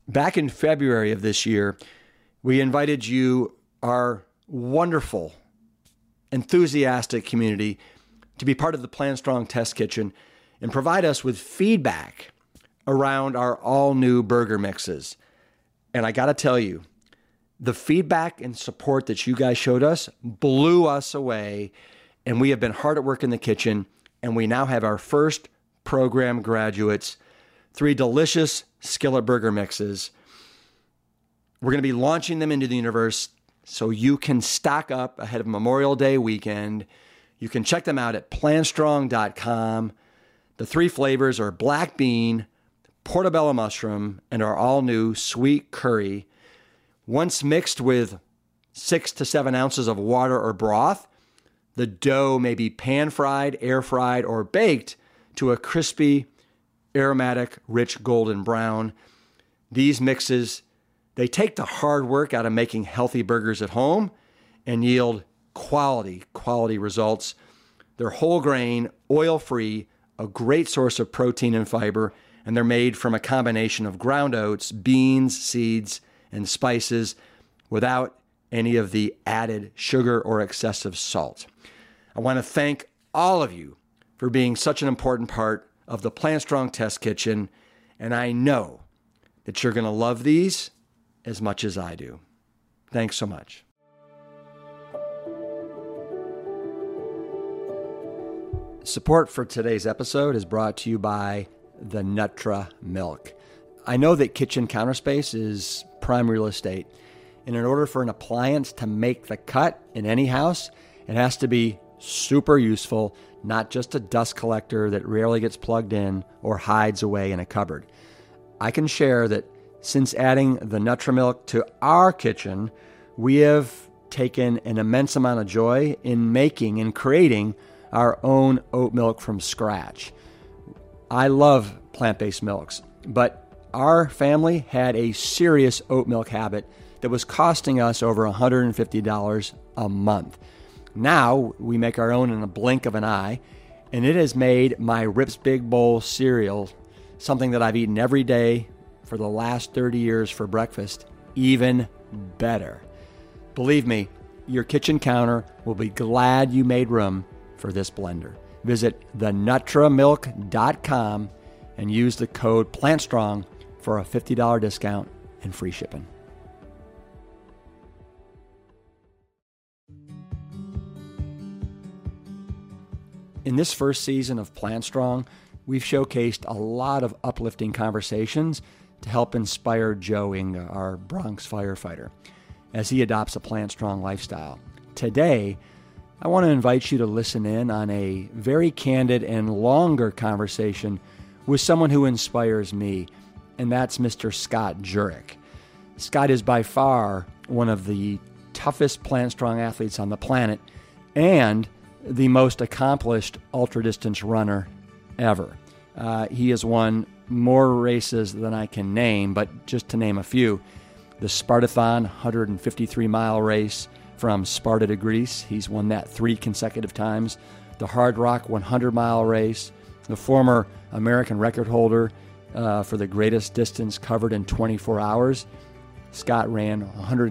Back in February of this year, we invited you, our wonderful, enthusiastic community, to be part of the Plant Strong Test Kitchen and provide us with feedback around our all-new burger mixes. And I got to tell you, the feedback and support that you guys showed us blew us away, and we have been hard at work in the kitchen, and we now have our first program graduates, 3 delicious skillet burger mixes. We're going to be launching them into the universe so you can stock up ahead of Memorial Day weekend. You can check them out at plantstrong.com. The 3 flavors are black bean, portobello mushroom, and our all-new sweet curry. Once mixed with 6 to 7 ounces of water or broth, the dough may be pan-fried, air-fried, or baked to a crispy, aromatic, rich golden brown. These mixes, they take the hard work out of making healthy burgers at home and yield quality results. They're whole grain, oil-free, a great source of protein and fiber, and they're made from a combination of ground oats, beans, seeds, and spices without any of the added sugar or excessive salt. I want to thank all of you for being such an important part of the Plant Strong Test Kitchen, and I know that you're going to love these as much as I do. Thanks so much. Support for today's episode is brought to you by the Nutra Milk. I know that kitchen counter space is prime real estate, and in order for an appliance to make the cut in any house, it has to be super useful, not just a dust collector that rarely gets plugged in or hides away in a cupboard. I can share that since adding the Nutra Milk to our kitchen, we have taken an immense amount of joy in making and creating our own oat milk from scratch. I love plant-based milks, but our family had a serious oat milk habit that was costing us over $150 a month. Now we make our own in a blink of an eye, and it has made my Rips Big Bowl cereal, something that I've eaten every day for the last 30 years for breakfast, even better. Believe me, your kitchen counter will be glad you made room for this blender. Visit thenutramilk.com and use the code PLANTSTRONG for a $50 discount and free shipping. In this first season of Plant Strong, we've showcased a lot of uplifting conversations to help inspire Joe Inga, our Bronx firefighter, as he adopts a Plant Strong lifestyle. Today, I want to invite you to listen in on a very candid and longer conversation with someone who inspires me, and that's Mr. Scott Jurek. Scott is by far one of the toughest Plant Strong athletes on the planet and the most accomplished ultra-distance runner ever. He has won more races than I can name, but just to name a few, the Spartathon 153-mile race from Sparta to Greece, he's won that 3 consecutive times. The Hard Rock 100-mile race, the former American record holder for the greatest distance covered in 24 hours. Scott ran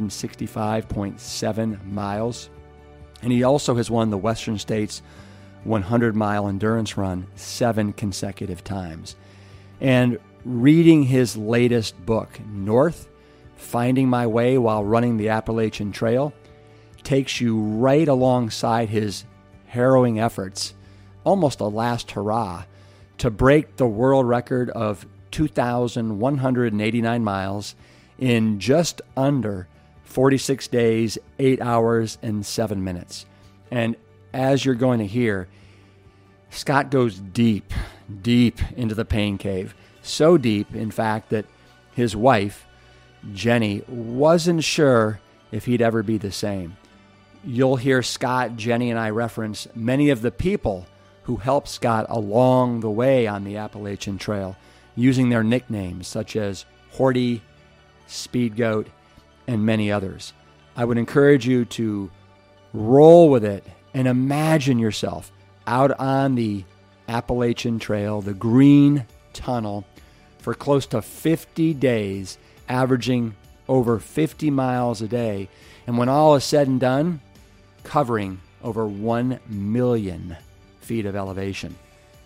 165.7 miles. And he also has won the Western States 100-mile endurance run 7 consecutive times. And reading his latest book, North, Finding My Way While Running the Appalachian Trail, takes you right alongside his harrowing efforts, almost a last hurrah, to break the world record of 2,189 miles in just under 46 days, 8 hours, and 7 minutes. And as you're going to hear, Scott goes deep into the pain cave. So deep, in fact, that his wife, Jenny, wasn't sure if he'd ever be the same. You'll hear Scott, Jenny, and I reference many of the people who helped Scott along the way on the Appalachian Trail, using their nicknames such as Horty, Speed Goat, and many others. I would encourage you to roll with it and imagine yourself out on the Appalachian Trail, the Green Tunnel, for close to 50 days, averaging over 50 miles a day, and when all is said and done, covering over 1 million feet of elevation.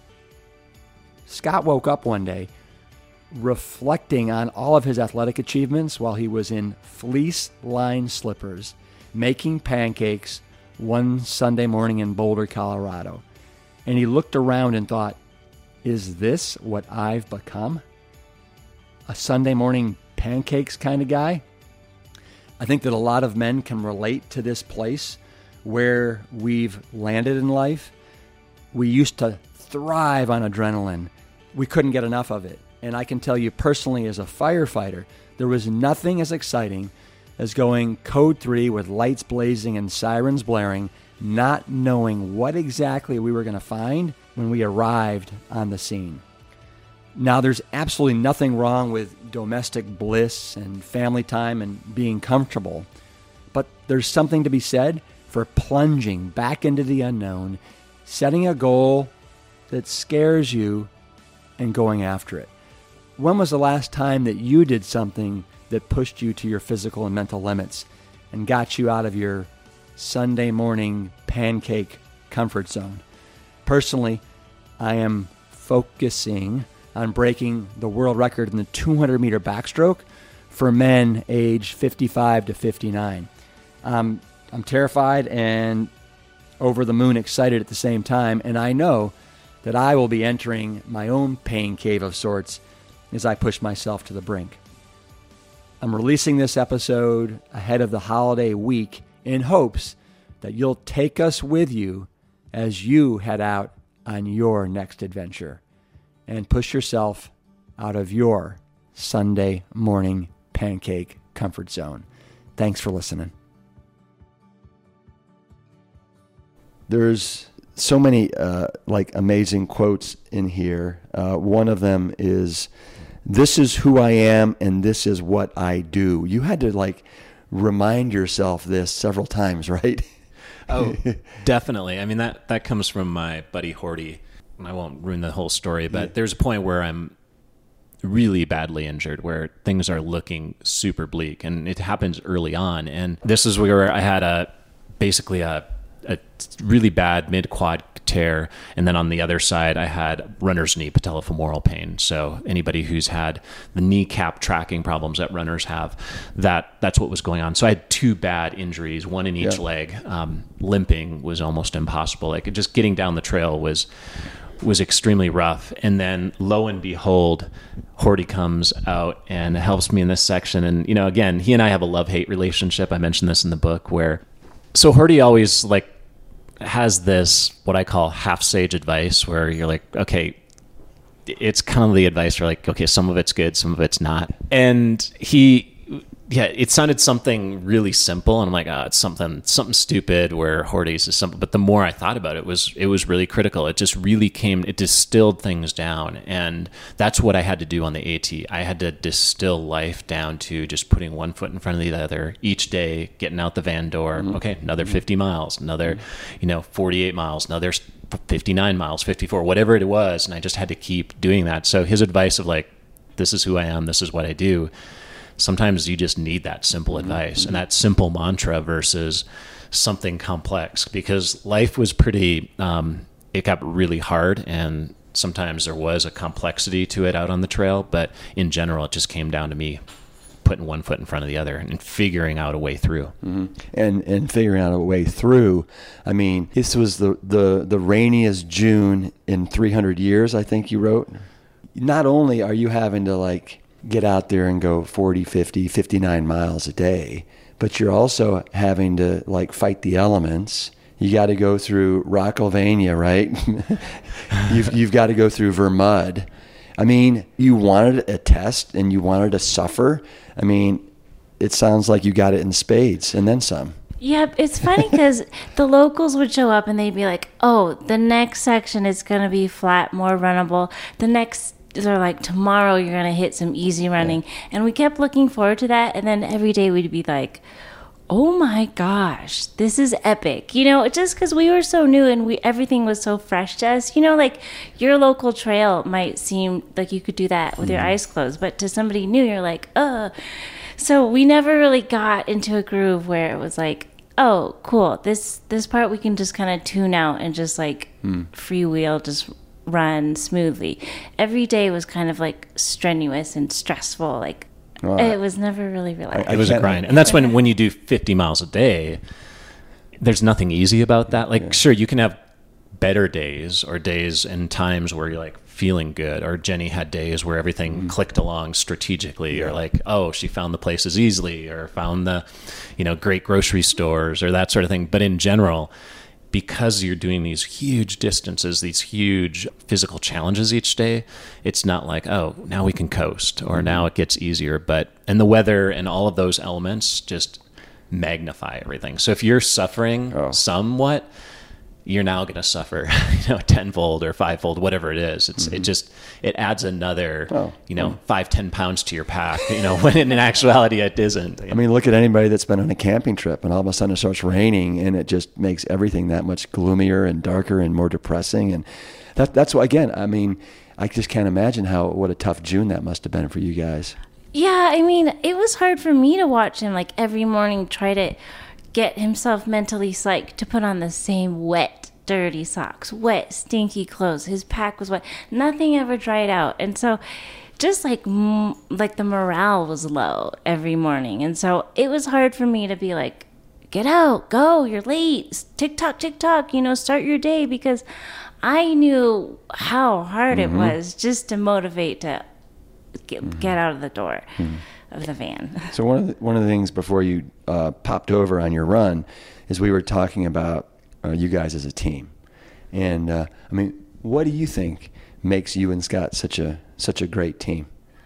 Scott woke up one day reflecting on all of his athletic achievements while he was in fleece-lined slippers, making pancakes one Sunday morning in Boulder, Colorado. And he looked around and thought, is this what I've become? A Sunday morning pancakes kind of guy? I think that a lot of men can relate to this place where we've landed in life. We used to thrive on adrenaline. We couldn't get enough of it. And I can tell you personally, as a firefighter, there was nothing as exciting as going code 3 with lights blazing and sirens blaring, not knowing what exactly we were going to find when we arrived on the scene. Now, there's absolutely nothing wrong with domestic bliss and family time and being comfortable, but there's something to be said for plunging back into the unknown, setting a goal that scares you, and going after it. When was the last time that you did something that pushed you to your physical and mental limits and got you out of your Sunday morning pancake comfort zone? Personally, I am focusing on breaking the world record in the 200-meter backstroke for men aged 55 to 59. I'm terrified and over the moon excited at the same time, and I know that I will be entering my own pain cave of sorts as I push myself to the brink. I'm releasing this episode ahead of the holiday week in hopes that you'll take us with you as you head out on your next adventure and push yourself out of your Sunday morning pancake comfort zone. Thanks for listening. There's so many amazing quotes in here. One of them is, "This is who I am and this is what I do." You had to remind yourself this several times, right? Oh, definitely. I mean, that comes from my buddy Horty. I won't ruin the whole story, but there's a point where I'm really badly injured, where things are looking super bleak, and it happens early on. And this is where I had basically a really bad mid-quad tear, and then on the other side I had runner's knee patellofemoral pain. So anybody who's had the kneecap tracking problems that runners have, that's what was going on. So I had 2 bad injuries, one in each leg. Limping was almost impossible. Just getting down the trail was extremely rough. And then lo and behold, Horty comes out and helps me in this section. And again, he and I have a love-hate relationship. I mentioned this in the book, where so Horty always has this, what I call half sage advice, where you're like, okay, it's kind of the advice where okay, some of it's good, some of it's not. And it sounded something really simple. And I'm like, it's something stupid, where Horty's is simple. But the more I thought about it, it was really critical. It just really it distilled things down. And that's what I had to do on the AT. I had to distill life down to just putting one foot in front of the other each day, getting out the van door. Mm-hmm. Okay, another 50 miles, another, 48 miles, another 59 miles, 54, whatever it was. And I just had to keep doing that. So his advice of this is who I am, this is what I do. Sometimes you just need that simple advice and that simple mantra versus something complex, because life was pretty, it got really hard, and sometimes there was a complexity to it out on the trail, but in general, it just came down to me putting one foot in front of the other and figuring out a way through. Mm-hmm. And figuring out a way through. I mean, this was the rainiest June in 300 years, I think you wrote. Not only are you having to get out there and go 40, 50, 59 miles a day, but you're also having to fight the elements. You got to go through Rockylvania, right? You've got to go through Vermud. I mean, you wanted a test and you wanted to suffer. I mean, it sounds like you got it in spades and then some. Yeah, it's funny because the locals would show up and they'd be like, oh, the next section is going to be flat, more runnable. They're like, tomorrow you're going to hit some easy running. Yeah. And we kept looking forward to that. And then every day we'd be like, oh my gosh, this is epic. You know, just because we were so new and everything was so fresh to us. You know, like your local trail might seem like you could do that with your eyes closed, but to somebody new, you're like, So we never really got into a groove where it was like, oh, cool, this part we can just kind of tune out and just like freewheel, just run smoothly. Every day was kind of like strenuous and stressful. Like it was never really relaxed. It was a grind. And that's when you do 50 miles a day, there's nothing easy about that. Like, sure, you can have better days or days and times where you're like feeling good, or Jenny had days where everything clicked along strategically, or like, oh, she found the places easily, or found the, great grocery stores or that sort of thing. But in general, because you're doing these huge distances, these huge physical challenges each day, it's not like, oh, now we can coast, or now it gets easier. And the weather and all of those elements just magnify everything. So if you're suffering somewhat, you're now going to suffer, tenfold or fivefold, whatever it is. It adds another, 5-10 pounds to your pack, when in actuality it isn't. I mean, look at anybody that's been on a camping trip and all of a sudden it starts raining and it just makes everything that much gloomier and darker and more depressing. And that's why, again, I mean, I just can't imagine what a tough June that must have been for you guys. Yeah, I mean, it was hard for me to watch him like every morning try to get himself mentally psyched to put on the same wet, dirty socks, wet, stinky clothes. His pack was wet. Nothing ever dried out. And so just like the morale was low every morning. And so it was hard for me to be like, get out, go, you're late, tick-tock, start your day, because I knew how hard it was just to motivate to get out of the door of the van. So one of the things before you popped over on your run is we were talking about you guys as a team, and I mean, what do you think makes you and Scott such a great team?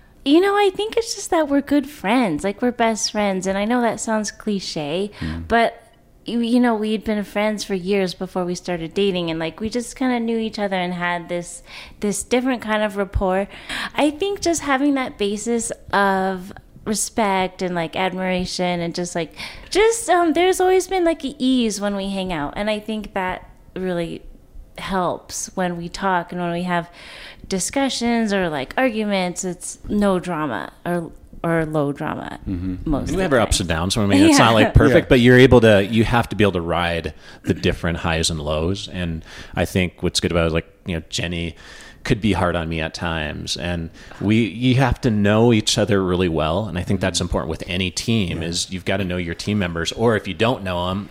I think it's just that we're good friends, like we're best friends, and I know that sounds cliche, but we'd been friends for years before we started dating, and like we just kind of knew each other and had this different kind of rapport. I think just having that basis of respect and like admiration and just there's always been like an ease when we hang out, and I think that really helps when we talk and when we have discussions or like arguments. It's no drama or low drama most of the time. We have our ups and downs. So, I mean, it's not like perfect, but you have to be able to ride the different highs and lows. And I think what's good about it is Jenny could be hard on me at times, and you have to know each other really well. And I think that's important with any team is you've got to know your team members, or if you don't know them,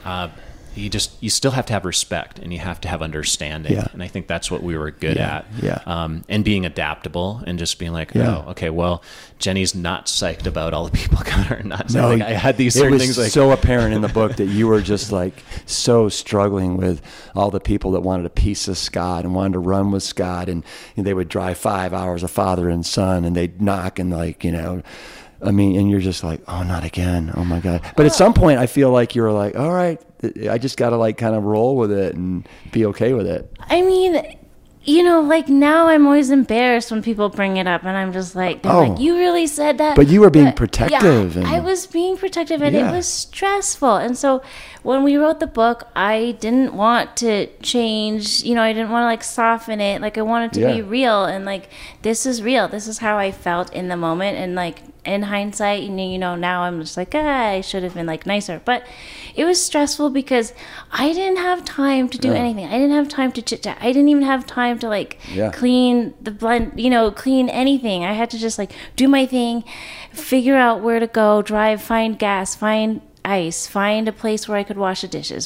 you still have to have respect and you have to have understanding. Yeah. And I think that's what we were good at. Yeah. And being adaptable and just being like, oh, okay, well, Jenny's not psyched about all the people are not psyched. No, like, I had these certain things. It was so apparent in the book that you were just like so struggling with all the people that wanted a piece of Scott and wanted to run with Scott, and they would drive 5 hours, a father and son, and they'd knock and I mean, and you're just like, oh, not again. Oh my God. But at some point I feel like you were like, all right, I just got to like kind of roll with it and be okay with it. I mean, like now I'm always embarrassed when people bring it up, and I'm just like, they're like, you really said that? But you were being protective. Yeah, I was being protective, and it was stressful. And so when we wrote the book, I didn't want to change, I didn't want to like soften it. Like I wanted to be real, and like, this is real. This is how I felt in the moment. And like, in hindsight, now I'm just like, I should have been like nicer. But it was stressful because I didn't have time to do anything. I didn't have time to chit chat. I didn't even have time to like clean the blend, clean anything. I had to just like do my thing, figure out where to go, drive, find gas, find ice, find a place where I could wash the dishes,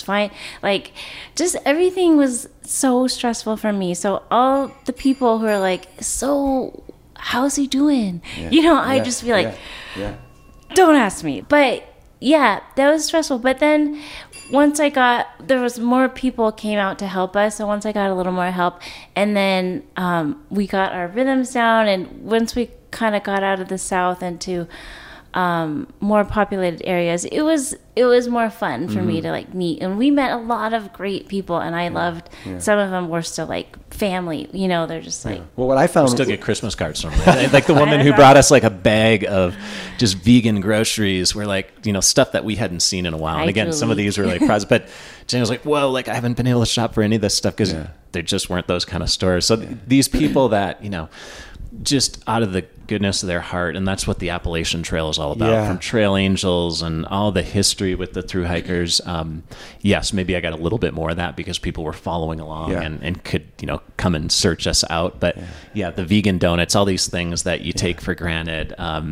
just everything was so stressful for me. So all the people who are like, so how's he doing? I just be like, don't ask me. But yeah, that was stressful. But then once there was more people came out to help us. So once I got a little more help, and then we got our rhythms down. And once we kind of got out of the South into more populated areas, it was more fun for me to like meet, and we met a lot of great people, and I loved some of them were still like family, you know, they're just like, well, what I found, still get Christmas cards from them. Like the woman who brought us like a bag of just vegan groceries were like, you know, stuff that we hadn't seen in a while. And again, some of these were like prizes, but Jenny was like, whoa, like I haven't been able to shop for any of this stuff because there just weren't those kind of stores. So these people that, you know, just out of the goodness of their heart, and that's what the Appalachian Trail is all about, from trail angels and all the history with the thru hikers. Yes, maybe I got a little bit more of that because people were following along and could, you know, come and search us out. But the vegan donuts, all these things that you take for granted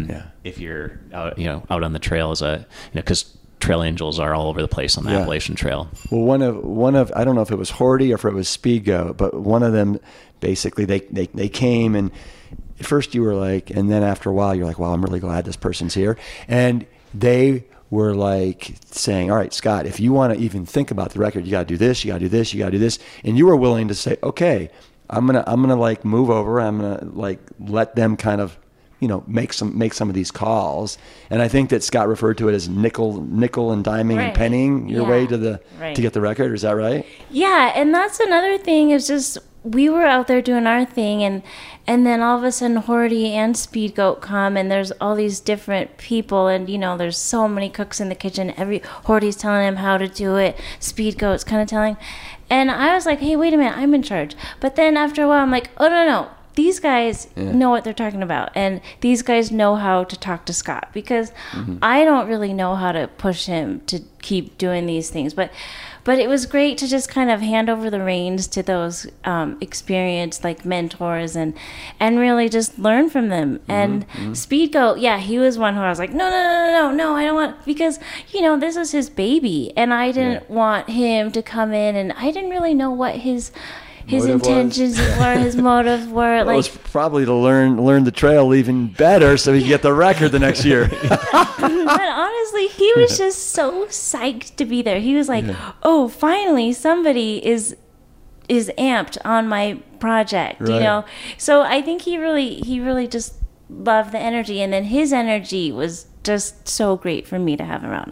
if you're out, you know, out on the trail as a, you know, because trail angels are all over the place on the Appalachian Trail. Well, one of I don't know if it was Horty or if it was Speedgoat, but one of them basically they came, and at first you were like, and then after a while you're like, wow, I'm really glad this person's here. And they were like saying, all right, Scott, if you want to even think about the record, you got to do this, you got to do this, you got to do this. And you were willing to say, okay, I'm going to like move over. I'm going to like let them kind of, you know, make some of these calls. And I think that Scott referred to it as nickel and diming and pennying your way to to get the record. Is that right? Yeah. And that's another thing, is just, we were out there doing our thing, and then all of a sudden Horty and Speedgoat come, and there's all these different people, and you know, there's so many cooks in the kitchen. Horty's telling him how to do it, Speedgoat's kind of telling, and I was like, hey, wait a minute, I'm in charge. But then after a while I'm like, oh no, these guys know what they're talking about, and these guys know how to talk to Scott, because I don't really know how to push him to keep doing these things. But it was great to just kind of hand over the reins to those experienced like mentors and really just learn from them. And Speedgoat, he was one who I was like, no, I don't want, because, you know, this is his baby, and I didn't want him to come in, and I didn't really know what his intentions were, his motives were. Well, like, it was probably to learn the trail even better so he could get the record the next year. But honestly, he was just so psyched to be there. He was like, oh, finally somebody is amped on my project, you know? So I think he really just loved the energy, and then his energy was just so great for me to have around.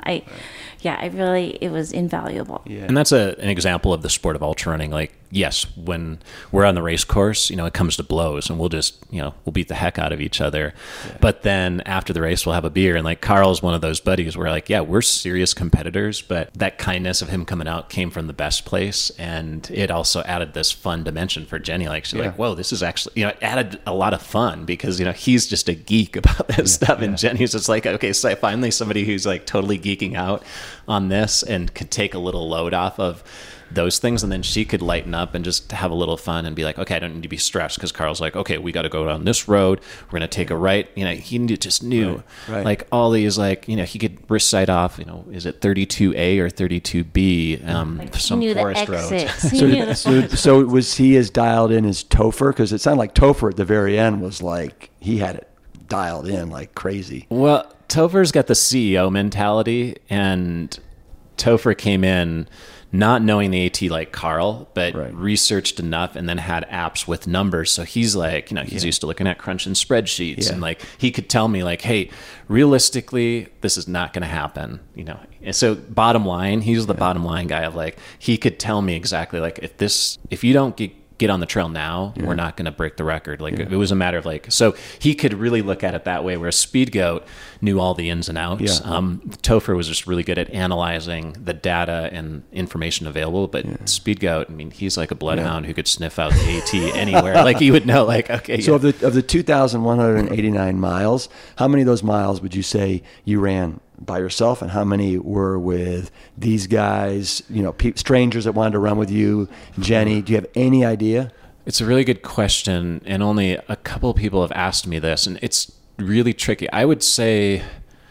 It was invaluable. Yeah. And that's an example of the sport of ultra running. Like, yes, when we're on the race course, you know, it comes to blows, and we'll just, you know, we'll beat the heck out of each other. Yeah. But then after the race, we'll have a beer. And like, Carl's one of those buddies where like, we're serious competitors, but that kindness of him coming out came from the best place. And it also added this fun dimension for Jenny. Like, she's like, whoa, this is actually, you know, it added a lot of fun, because, you know, he's just a geek about this stuff. And Jenny's just like, okay, so finally somebody who's like totally geeking out on this and could take a little load off of those things, and then she could lighten up and just have a little fun and be like, okay, I don't need to be stressed, because Carl's like, okay, we got to go down this road, we're going to take a right. You know, he just knew like all these, like, you know, he could recite off, you know, is it 32A or 32B, like some forest roads. So was he as dialed in as Topher? Because it sounded like Topher at the very end was like, he had it dialed in like crazy. Well, Topher's got the CEO mentality, and Topher came in not knowing the AT like Carl, but researched enough and then had apps with numbers. So he's like, you know, he's used to looking at crunching spreadsheets, and like he could tell me like, hey, realistically, this is not going to happen, you know. And so bottom line, he's the bottom line guy of like, he could tell me exactly like, if you don't get on the trail now, we're not going to break the record. Like it was a matter of like, so he could really look at it that way, whereas Speedgoat knew all the ins and outs. Topher was just really good at analyzing the data and information available, but Speedgoat, I mean, he's like a bloodhound who could sniff out the AT anywhere. Like he would know, like, okay. So of the 2,189 miles, how many of those miles would you say you ran by yourself, and how many were with these guys, you know, strangers that wanted to run with you? Jenny, do you have any idea? It's a really good question, and only a couple of people have asked me this, and it's really tricky. I would say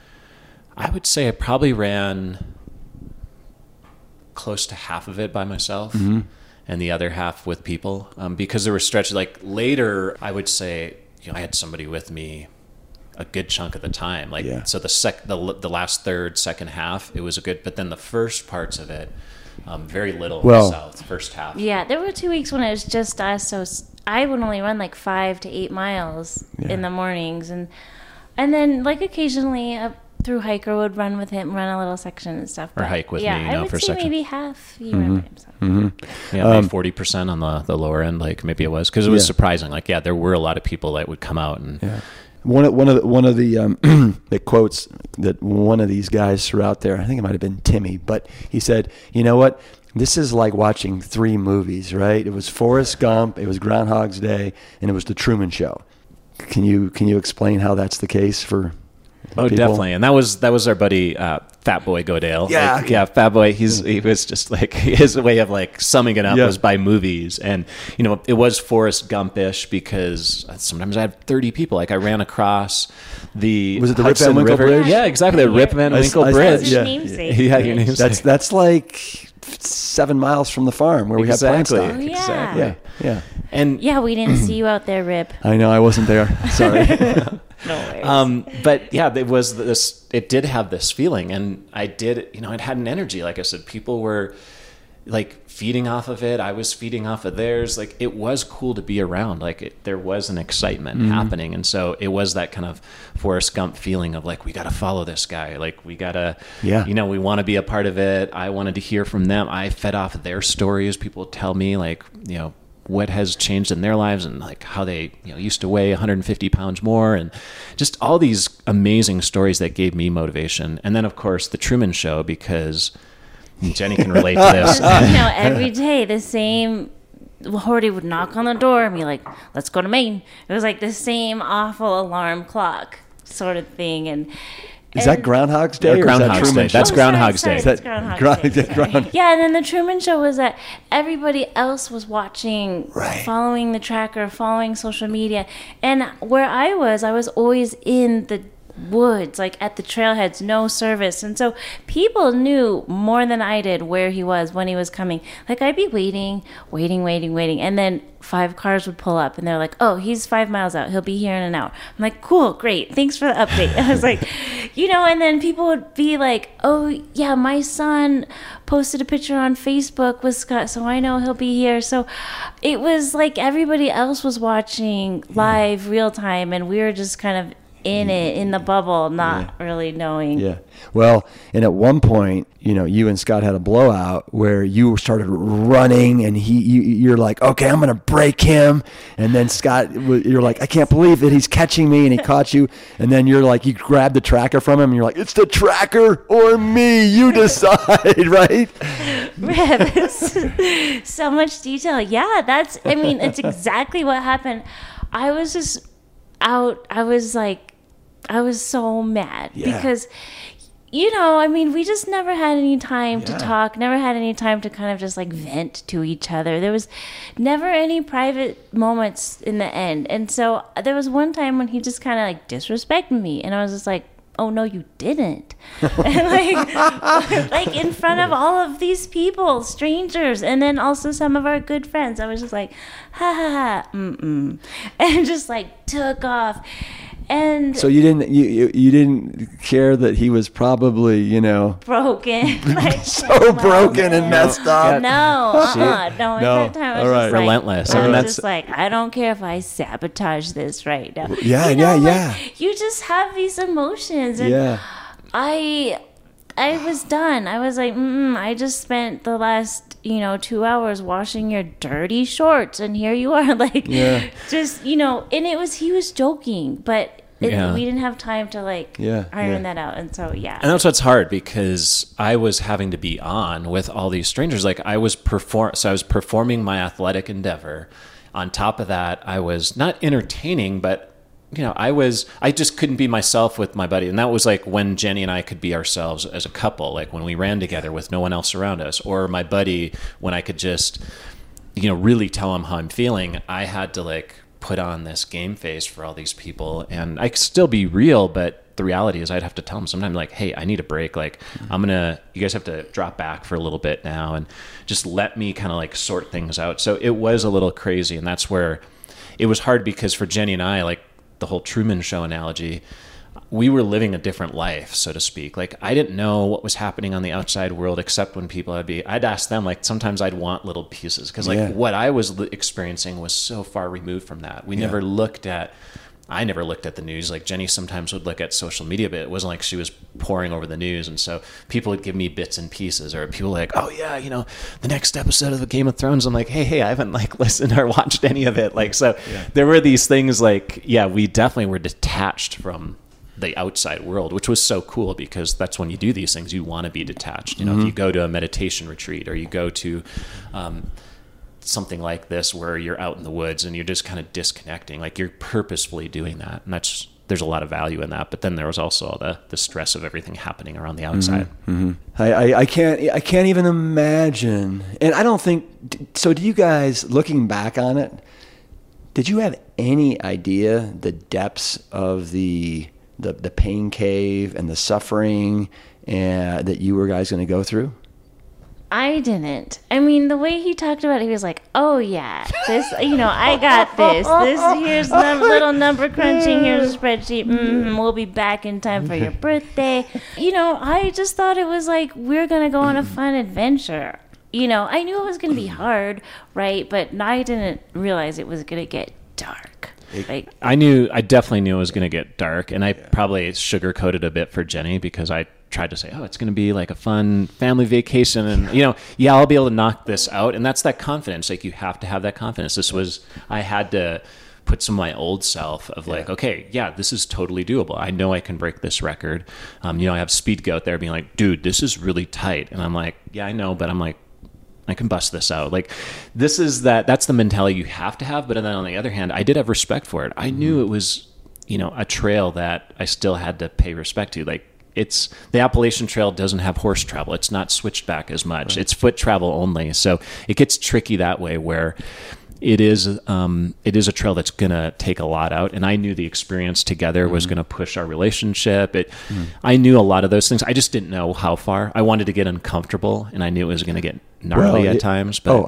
I probably ran close to half of it by myself, and the other half with people, because there were stretches like later. I would say, you know, I had somebody with me a good chunk of the time, like so the last third, second half, it was a good, but then the first parts of it, very little south, first half. Yeah, there were 2 weeks when it was just us, so I would only run like 5 to 8 miles in the mornings, and And then like occasionally a through hiker would run with him, run a little section and stuff. Or hike with me, I would for a say section. maybe half he ran by himself. Yeah, maybe 40% on the lower end, like maybe it was, because it was surprising. Like, there were a lot of people that would come out and. Yeah. One of the the quotes that one of these guys threw out there, I think it might have been Timmy, but he said, "You know what? This is like watching 3 movies, right? It was Forrest Gump, it was Groundhog's Day, and it was The Truman Show." Can you explain how that's the case for? Oh, people? Definitely, and that was our buddy Fat Boy Godale. Yeah, like, Fat Boy. He was just like his way of like summing it up was by movies, and it was Forrest Gumpish because sometimes I had 30 people. Like I ran across the Rip Hudson Van Winkle River. Bridge? Yeah, exactly, the Rip Van Winkle Bridge. Your namesake. Yeah, your namesake. That's like 7 miles from the farm where we have plant stock. Oh, yeah. Exactly. Yeah. And we didn't see you out there, Rip. I know I wasn't there. Sorry. No worries. But it was this. It did have this feeling, and I did. It had an energy. Like I said, people were like feeding off of it. I was feeding off of theirs. Like it was cool to be around. Like there was an excitement happening, and so it was that kind of Forrest Gump feeling of like we got to follow this guy. Like we gotta, we want to be a part of it. I wanted to hear from them. I fed off of their stories. People would tell me like what has changed in their lives and like how they used to weigh 150 pounds more, and just all these amazing stories that gave me motivation. And then of course the Truman Show, because Jenny can relate to this. Every day the same Horty would knock on the door and be like, "Let's go to Maine." It was like the same awful alarm clock sort of thing. And Is that Groundhog's Day? Or Groundhog's is that Day. That's Groundhog's Day. That's Groundhog's Day. Yeah, and then the Truman Show was that everybody else was watching, following the tracker, following social media. And where I was always in the woods, like at the trailheads, no service. And so people knew more than I did where he was when he was coming. Like I'd be waiting. And then 5 cars would pull up and they're like, "Oh, he's 5 miles out. He'll be here in an hour." I'm like, "Cool, great. Thanks for the update." I was like, and then people would be like, "Oh yeah, my son posted a picture on Facebook with Scott, so I know he'll be here." So it was like everybody else was watching live real time and we were just kind of in the bubble, not really knowing. Yeah. Well, and at one point, you and Scott had a blowout where you started running and you're like, "Okay, I'm going to break him." And then Scott, you're like, "I can't believe that he's catching me," and he caught you. And then you're like, you grabbed the tracker from him and you're like, "It's the tracker or me, you decide," right? So much detail. Yeah, it's exactly what happened. I was just out. I was so mad because, we just never had any time to talk, never had any time to kind of just like vent to each other. There was never any private moments in the end. And so there was one time when he just kind of like disrespected me and I was just like, "Oh no, you didn't." And like in front of all of these people, strangers, and then also some of our good friends, I was just like, "Ha ha ha, and just like took off. And so you didn't care that he was probably broken, like, so broken and messed up. No. At that time I was just relentless. I was just like, I don't care if I sabotage this right now. Yeah. You just have these emotions, and I was done. I was like, I just spent the last 2 hours washing your dirty shorts, and here you are, like, just and he was joking, but we didn't have time to iron that out, and so and that's what's hard, because I was having to be on with all these strangers. Like I was performing my athletic endeavor. On top of that, I was not entertaining, but I just couldn't be myself with my buddy. And that was like when Jenny and I could be ourselves as a couple, like when we ran together with no one else around us, or my buddy, when I could just, really tell him how I'm feeling. I had to like put on this game face for all these people, and I could still be real, but the reality is I'd have to tell them sometimes like, "Hey, I need a break. Like you guys have to drop back for a little bit now and just let me kind of like sort things out." So it was a little crazy. And that's where it was hard, because for Jenny and I, like, the whole Truman Show analogy, we were living a different life, so to speak. Like I didn't know what was happening on the outside world, except when people I'd ask them, like sometimes I'd want little pieces, because what I was experiencing was so far removed from that. We never looked at I never looked at the news. Like Jenny sometimes would look at social media, but it wasn't like she was poring over the news. And so people would give me bits and pieces, or people like, oh yeah, the next episode of the Game of Thrones. I'm like, hey, I haven't like listened or watched any of it. Like, so there were these things like, we definitely were detached from the outside world, which was so cool, because that's when you do these things, you want to be detached. If you go to a meditation retreat, or you go to, something like this where you're out in the woods and you're just kind of disconnecting, like you're purposefully doing that, and there's a lot of value in that. But then there was also the stress of everything happening around the outside. I can't even imagine. And I don't think so. Do you guys, looking back on it, did you have any idea the depths of the pain cave and the suffering that you were guys going to go through? I didn't. I mean, the way he talked about it, he was like, oh yeah, this, I got this. Here's the little number crunching. Here's a spreadsheet. We'll be back in time for your birthday. I just thought it was like, we're going to go on a fun adventure. I knew it was going to be hard, right? But I didn't realize it was going to get dark. I definitely knew it was going to get dark, and I probably sugarcoated a bit for Jenny, because I tried to say, oh, it's going to be like a fun family vacation, and I'll be able to knock this out. And that's that confidence. Like, you have to have that confidence. I had to put some of my old self of like, okay, this is totally doable. I know I can break this record. I have Speed Goat there being like, dude, this is really tight. And I'm like, yeah, I know, but I'm like, I can bust this out. Like, that's the mentality you have to have. But then on the other hand, I did have respect for it. I knew it was, a trail that I still had to pay respect to. Like, the Appalachian Trail doesn't have horse travel. It's not switched back as much. Right. It's foot travel only. So it gets tricky that way, where it is a trail that's going to take a lot out. And I knew the experience together was going to push our relationship. I knew a lot of those things. I just didn't know how far. I wanted to get uncomfortable, and I knew it was going to get gnarly at times. But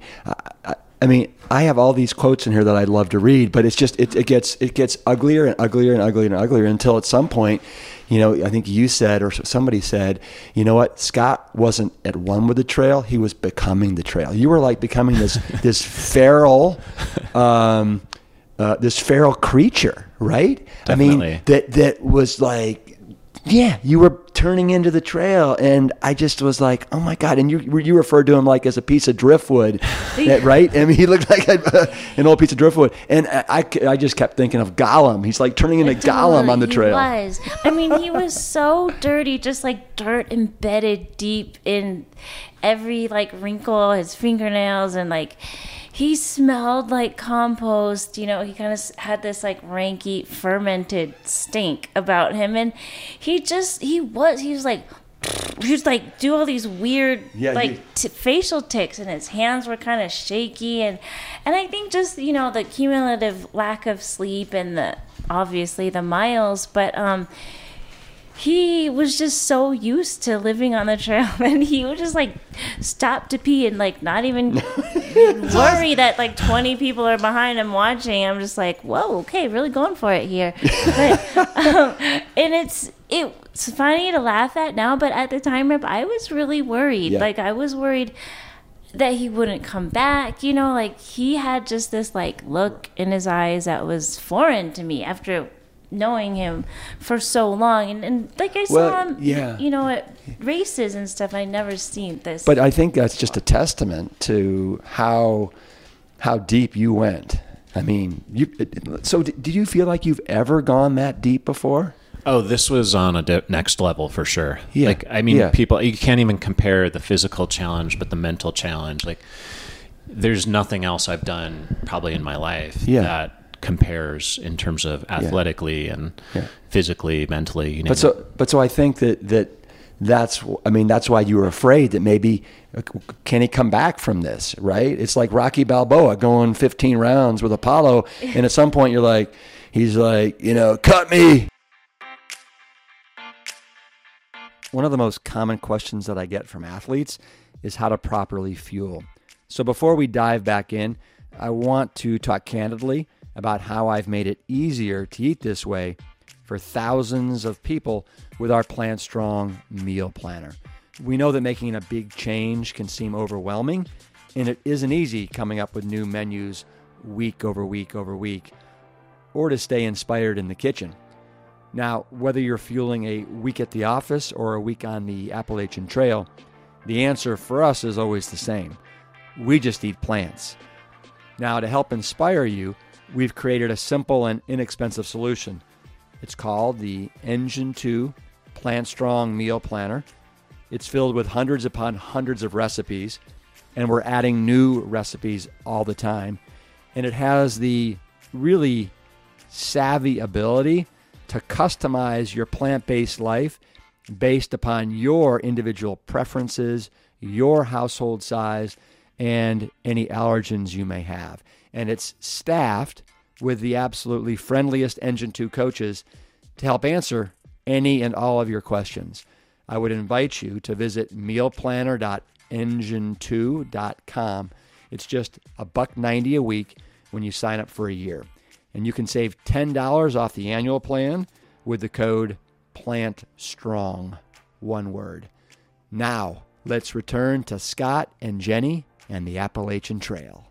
I have all these quotes in here that I'd love to read, but it's just, it gets uglier and uglier and uglier and uglier until at some point, I think you said, or somebody said, you know what? Scott wasn't at one with the trail. He was becoming the trail. You were like becoming this feral creature, right? Definitely. I mean, that was like, you were turning into the trail, and I just was like, oh my God. And you referred to him like as a piece of driftwood, right? I mean, he looked like an old piece of driftwood. And I just kept thinking of Gollum. He's like turning into Gollum on the trail. He was. I mean, he was so dirty, just like dirt embedded deep in every like wrinkle, his fingernails, and like, he smelled like compost. He kind of had this like ranky fermented stink about him. And he was like do all these weird facial tics, and his hands were kind of shaky. And I think just, the cumulative lack of sleep and obviously the miles, but, he was just so used to living on the trail, and he would just like stop to pee and like not even worry that like 20 people are behind him watching. I'm just like, whoa, okay, really going for it here. But, and it's funny to laugh at now, but at the time, I was really worried. Yeah. Like, I was worried that he wouldn't come back. Like, he had just this like look in his eyes that was foreign to me after knowing him for so long, and like I saw him at races and stuff. I never seen this, but I think that's just a testament to how deep you went. I mean, did you feel like you've ever gone that deep before? Oh, this was on a next level for sure. People, you can't even compare the physical challenge, but the mental challenge, like, there's nothing else I've done probably in my life that compares in terms of athletically and physically, mentally. But so I think that's why you were afraid that maybe can he come back from this, right? It's like Rocky Balboa going 15 rounds with Apollo, and at some point he's like, cut me. One of the most common questions that I get from athletes is how to properly fuel. So before we dive back in, I want to talk candidly about how I've made it easier to eat this way for thousands of people with our Plant Strong meal planner. We know that making a big change can seem overwhelming, and it isn't easy coming up with new menus week over week over week. or to stay inspired in the kitchen. Now, whether you're fueling a week at the office or a week on the Appalachian Trail, the answer for us is always the same. We just eat plants. Now, to help inspire you, we've created a simple and inexpensive solution. It's called the Engine 2 Plant Strong Meal Planner. It's filled with hundreds upon hundreds of recipes, and we're adding new recipes all the time. And it has the really savvy ability to customize your plant-based life based upon your individual preferences, your household size, and any allergens you may have. And it's staffed with the absolutely friendliest Engine 2 coaches to help answer any and all of your questions. I would invite you to visit mealplanner.engine2.com. It's just $1.90 a week when you sign up for a year. And you can save $10 off the annual plan with the code PLANTSTRONG, one word. Now, let's return to Scott and Jenny and the Appalachian Trail.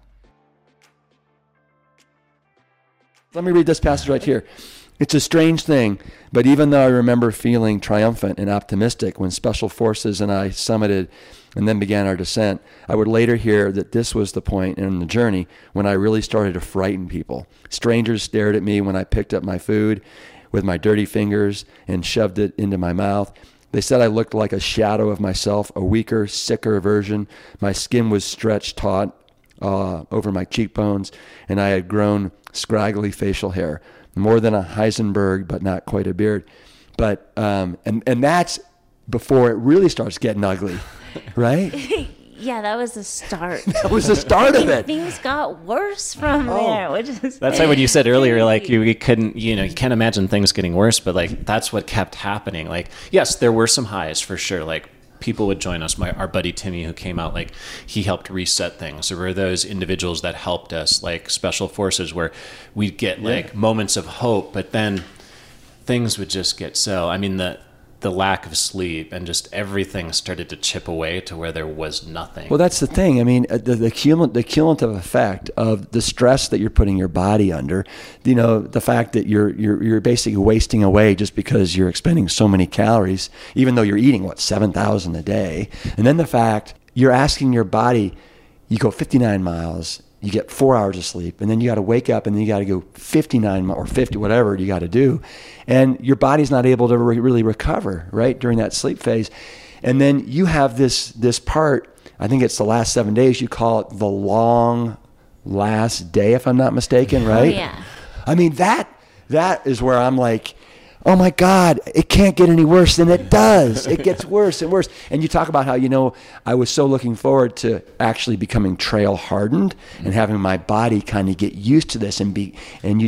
Let me read this passage right here. It's a strange thing, but even though I remember feeling triumphant and optimistic when Special Forces and I summited and then began our descent, I would later hear that this was the point in the journey when I really started to frighten people. Strangers stared at me when I picked up my food with my dirty fingers and shoved it into my mouth. They said I looked like a shadow of myself, a weaker, sicker version. My skin was stretched taut over my cheekbones, and I had grown scraggly facial hair, more than a Heisenberg, but not quite a beard. But and that's before it really starts getting ugly, right? Yeah, that was the start. That was the start of it. Things got worse from there, which is... That's like what you said earlier, like you couldn't, you can't imagine things getting worse, but like that's what kept happening. Like, yes, there were some highs for sure. Like people would join us. Our buddy Timmy, who came out, like he helped reset things. There were those individuals that helped us, like Special Forces, where we'd get like moments of hope, but then things would just get so, I mean, the lack of sleep and just everything started to chip away to where there was nothing. Well, that's the thing. I mean, the cumulative effect of the stress that you're putting your body under, the fact that you're basically wasting away just because you're expending so many calories, even though you're eating 7,000 a day, and then the fact you're asking your body, you go 59 miles. You get 4 hours of sleep, and then you got to wake up, and then you got to go 59 or 50, whatever you got to do. And your body's not able to really recover, right, during that sleep phase. And then you have this part, I think it's the last 7 days, you call it the long last day, if I'm not mistaken, right? Oh, yeah. I mean, that is where I'm like, oh my God, it can't get any worse than it does. It gets worse and worse. And you talk about how, I was so looking forward to actually becoming trail hardened and having my body kind of get used to this and you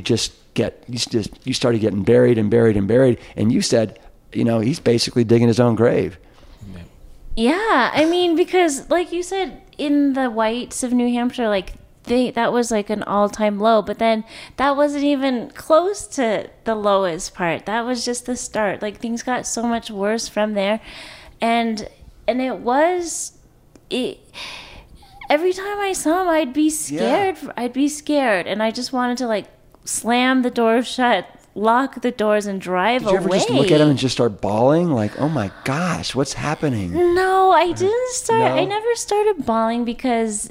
started getting buried and buried and buried. And you said, he's basically digging his own grave. Yeah. I mean, because like you said, in the whites of New Hampshire, that was like an all-time low, but then that wasn't even close to the lowest part. That was just the start. Like things got so much worse from there, and every time I saw him, I'd be scared. Yeah. I'd be scared, and I just wanted to slam the doors shut, lock the doors, and drive away. Did you ever just look at him and just start bawling? Like, oh my gosh, what's happening? No, I didn't start. No? I never started bawling because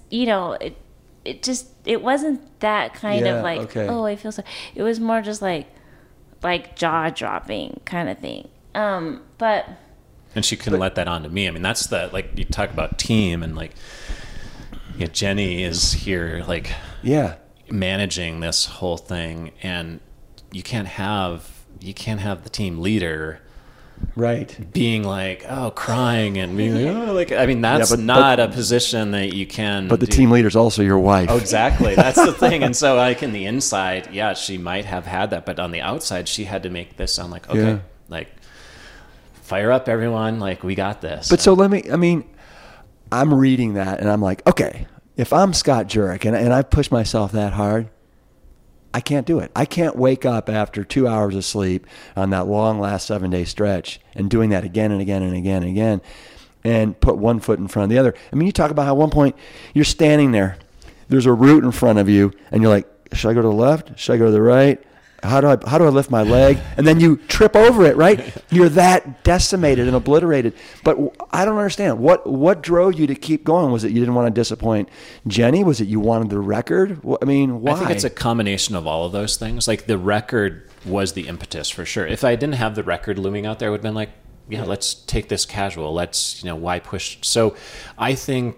it wasn't that kind of oh, I feel so. It was more just like jaw dropping kind of thing. But and she couldn't let that on to me. I mean, that's you talk about team and Jenny is here managing this whole thing, and you can't have the team leader. Right. Being crying and being that's not a position that you can But the team leader's also your wife. Oh, exactly. That's the thing. And so in the inside, she might have had that, but on the outside, she had to make this sound okay, fire up everyone, we got this. But I'm reading that and I'm like, okay, if I'm Scott Jurek and I push myself that hard, I can't do it. I can't wake up after 2 hours of sleep on that long last 7-day stretch and doing that again and again and again and again and put one foot in front of the other. I mean, you talk about how at one point you're standing there. There's a route in front of you and you're like, should I go to the left? Should I go to the right? how do I lift my leg? And then you trip over it, right? You're that decimated and obliterated. But I don't understand. What drove you to keep going? Was it you didn't want to disappoint Jenny? Was it you wanted the record? I mean, why? I think it's a combination of all of those things. Like the record was the impetus for sure. If I didn't have the record looming out there, I would have been like, yeah, let's take this casual. Let's, why push? So I think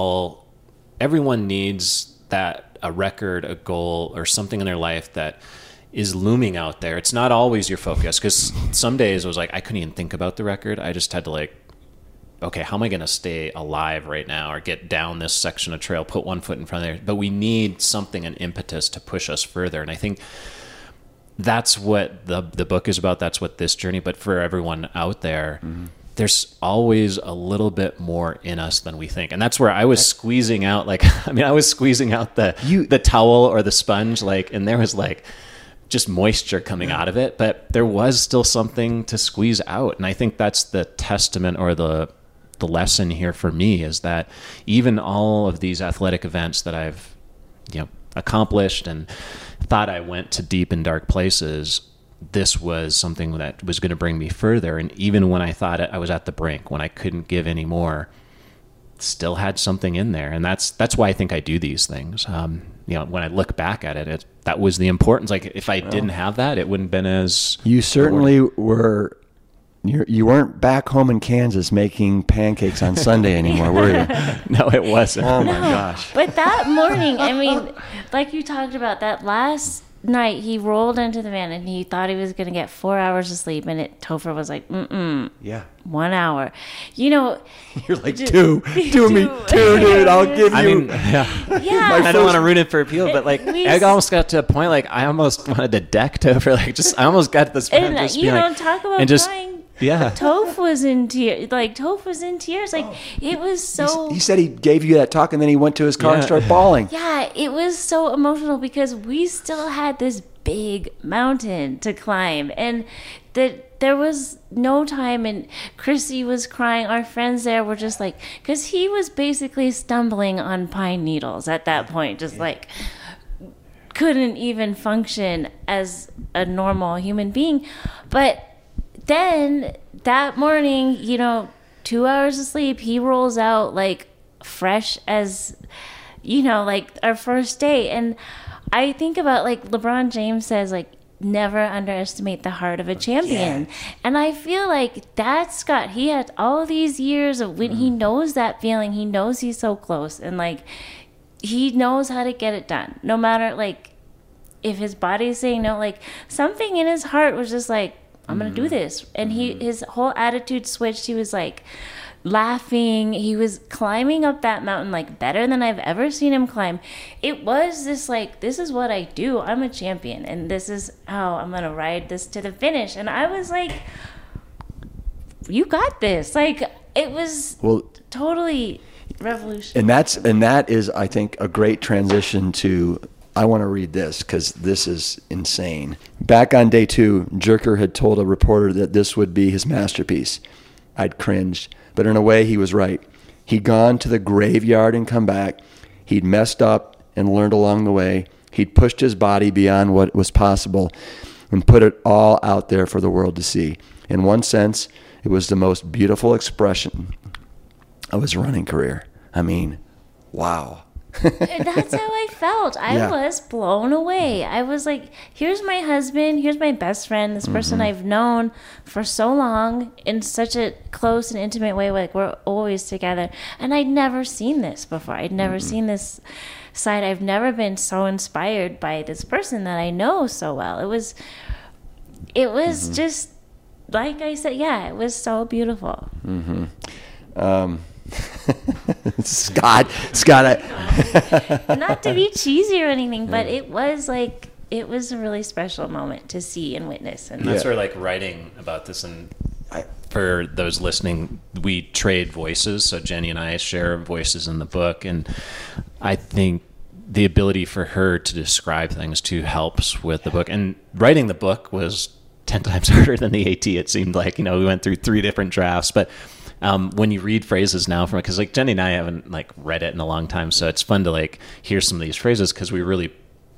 everyone needs a record, a goal, or something in their life that is looming out there. It's not always your focus, because some days it was like I couldn't even think about the record. I just had to okay, how am I going to stay alive right now or get down this section of trail, put one foot in front of there? But we need something, an impetus to push us further. And I think that's what the book is about. That's what this journey, but for everyone out there, there's always a little bit more in us than we think. And that's where I was squeezing out, I was squeezing out the towel or the sponge, and there was just moisture coming out of it, but there was still something to squeeze out. And I think that's the testament or the lesson here for me, is that even all of these athletic events that I've, accomplished and thought I went to deep and dark places, this was something that was going to bring me further. And even when I thought I was at the brink, when I couldn't give any more, still had something in there. And that's why I think I do these things. When I look back at it, that was the importance. If I didn't have that, it wouldn't have been as... You certainly were... You weren't back home in Kansas making pancakes on Sunday anymore, were you? No, it wasn't. Oh, my gosh. But that morning, like you talked about, that last night, he rolled into the van and he thought he was going to get 4 hours of sleep. And Topher was like, yeah, 1 hour. You're like, two, dude. I'll give you. Yeah. I don't want to ruin it for people, but I almost got to a point, I almost wanted to deck Topher. I almost got to this point. And talk about crying. Yeah. Toph was in tears. It was so... He said he gave you that talk and then he went to his car and started bawling. Yeah, it was so emotional because we still had this big mountain to climb. And there was no time, and Chrissy was crying. Our friends there were just because he was basically stumbling on pine needles at that point, couldn't even function as a normal human being. But then that morning, 2 hours of sleep, he rolls out fresh as, our first day. And I think about LeBron James says, never underestimate the heart of a champion. Yeah. And I feel that's Scott. He had all these years of when he knows that feeling. He knows he's so close, and he knows how to get it done. No matter if his body's saying no, something in his heart was just I'm going to do this. And his whole attitude switched. He was laughing. He was climbing up that mountain better than I've ever seen him climb. It was this this is what I do. I'm a champion, and this is how I'm going to ride this to the finish. And I was you got this. It was totally revolutionary. And that is, I think, a great transition to... I want to read this because this is insane. Back on day 2, Jerker had told a reporter that this would be his masterpiece. I'd cringed, but in a way he was right. He'd gone to the graveyard and come back. He'd messed up and learned along the way. He'd pushed his body beyond what was possible and put it all out there for the world to see. In one sense, it was the most beautiful expression of his running career. Wow. That's how I felt. I was blown away. I was here's my husband, here's my best friend, this person I've known for so long in such a close and intimate way. We're always together. And I'd never seen this before. I'd never seen this side. I've never been so inspired by this person that I know so well. It was just, like I said, it was so beautiful. Scott. Not to be cheesy or anything, but it was a really special moment to see and witness. And that's where writing about this, and for those listening, we trade voices. So Jenny and I share voices in the book, and I think the ability for her to describe things too helps with the book. And writing the book was 10 times harder than the AT. It seemed we went through 3 different drafts, but when you read phrases now from it, because Jenny and I haven't read it in a long time, so it's fun to hear some of these phrases because we're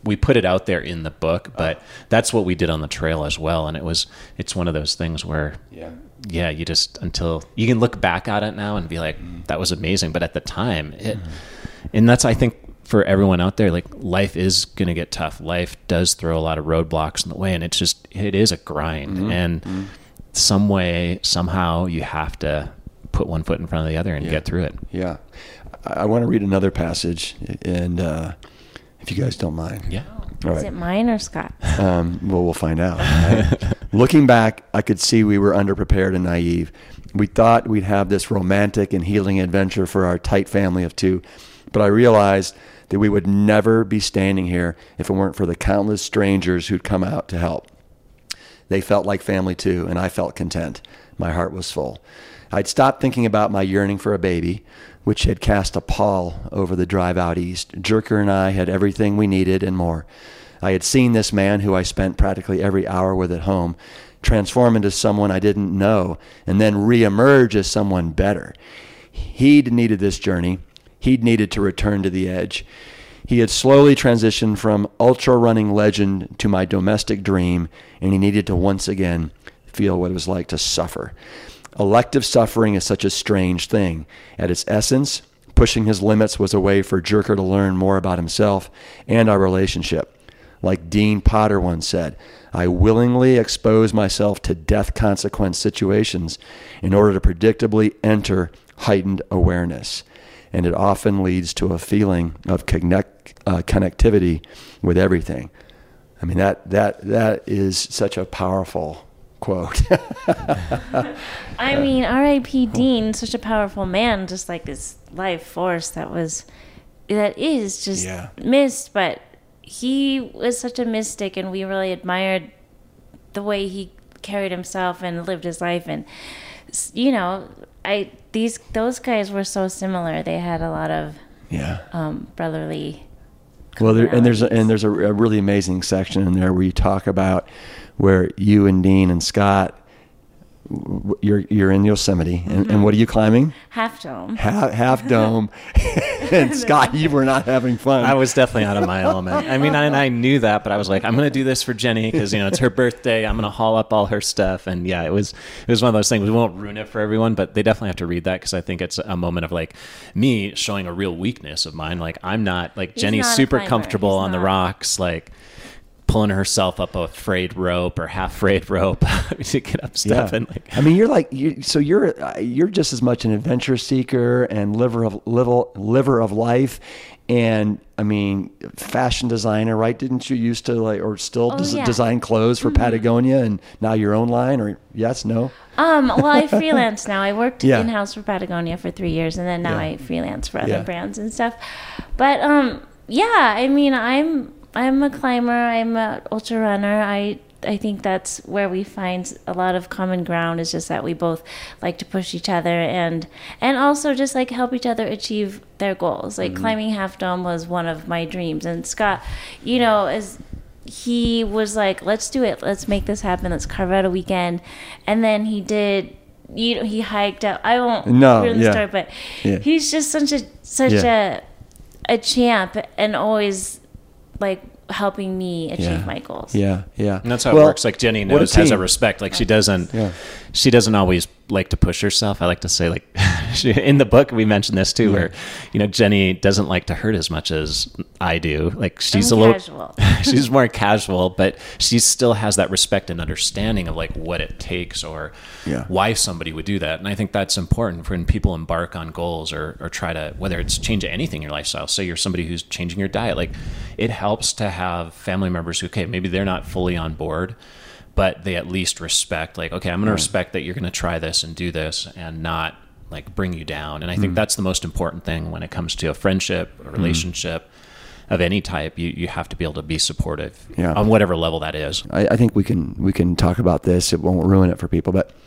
we put it out there in the book, but that's what we did on the trail as well. And it's one of those things where, you just, until you can look back at it now and be like, that was amazing. But at the time, and that's, I think, for everyone out there, like, life is going to get tough. Life does throw a lot of roadblocks in the way, and it is a grind. And some way, somehow, you have to put one foot in front of the other and get through it. Yeah. I want to read another passage, and if you guys don't mind. Yeah. All right. Is it mine or Scott? Well, we'll find out. Right? Looking back, I could see we were underprepared and naive. We thought we'd have this romantic and healing adventure for our tight family of 2, but I realized that we would never be standing here if it weren't for the countless strangers who'd come out to help. They felt like family too, and I felt content. My heart was full. I'd stopped thinking about my yearning for a baby, which had cast a pall over the drive out east. Jerker and I had everything we needed and more. I had seen this man, who I spent practically every hour with at home, transform into someone I didn't know and then reemerge as someone better. He'd needed this journey. He'd needed to return to the edge. He had slowly transitioned from ultra-running legend to my domestic dream, and he needed to once again feel what it was like to suffer. Elective suffering is such a strange thing. At its essence, pushing his limits was a way for Jerker to learn more about himself and our relationship. Like Dean Potter once said, I willingly expose myself to death consequence situations in order to predictably enter heightened awareness. And it often leads to a feeling of connectivity with everything. I mean, that is such a powerful quote. I mean, R.I.P. Dean, such a powerful man, just like this life force that is just missed, but he was such a mystic, and we really admired the way he carried himself and lived his life. And, you know, those guys were so similar. They had a lot of brotherly. Well, there's a really amazing section in there where you talk about where you and Dean and Scott, you're in Yosemite, and what are you climbing? Half Dome. Half Dome. And Scott, you were not having fun. I was definitely out of my element. I mean, I knew that, but I was like, I'm going to do this for Jenny because, you know, it's her birthday. I'm going to haul up all her stuff. And yeah, it was one of those things. We won't ruin it for everyone, but they definitely have to read that because I think it's a moment of like me showing a real weakness of mine. Like, I'm not like Jenny's super comfortable on the rocks, like pulling herself up a frayed rope or half frayed rope to get up stuff. And like, I mean, you're just as much an adventure seeker and liver of life. And I mean, fashion designer, right? Didn't you used to design clothes for Patagonia and now your own line, or yes, no? Well, I freelance now. I worked in-house for Patagonia for 3 years, and then now I freelance for other brands and stuff. But I mean, I'm a climber. I'm an ultra runner. I think that's where we find a lot of common ground, is just that we both like to push each other and also just like help each other achieve their goals. Like climbing Half Dome was one of my dreams. And Scott, you know, as he was like, let's do it. Let's make this happen. Let's carve out a weekend. And then he did. You know, he hiked out. I won't ruin the story, but he's just such a champ, and always like helping me achieve my goals. Yeah. And that's how it works. Like Jenny has a respect. Like she doesn't always like to push herself. I like to say, like, in the book we mentioned this too, where, you know, Jenny doesn't like to hurt as much as I do. Like she's casual. She's more casual, but she still has that respect and understanding of like what it takes or why somebody would do that. And I think that's important for when people embark on goals or try to, whether it's change anything in your lifestyle. Say you're somebody who's changing your diet, like it helps to have family members who, okay, maybe they're not fully on board, but they at least respect, like, okay, I'm going to respect that you're going to try this and do this and not like bring you down. And I think that's the most important thing when it comes to a friendship, a relationship of any type. You have to be able to be supportive on whatever level that is. I think we can talk about this. It won't ruin it for people, but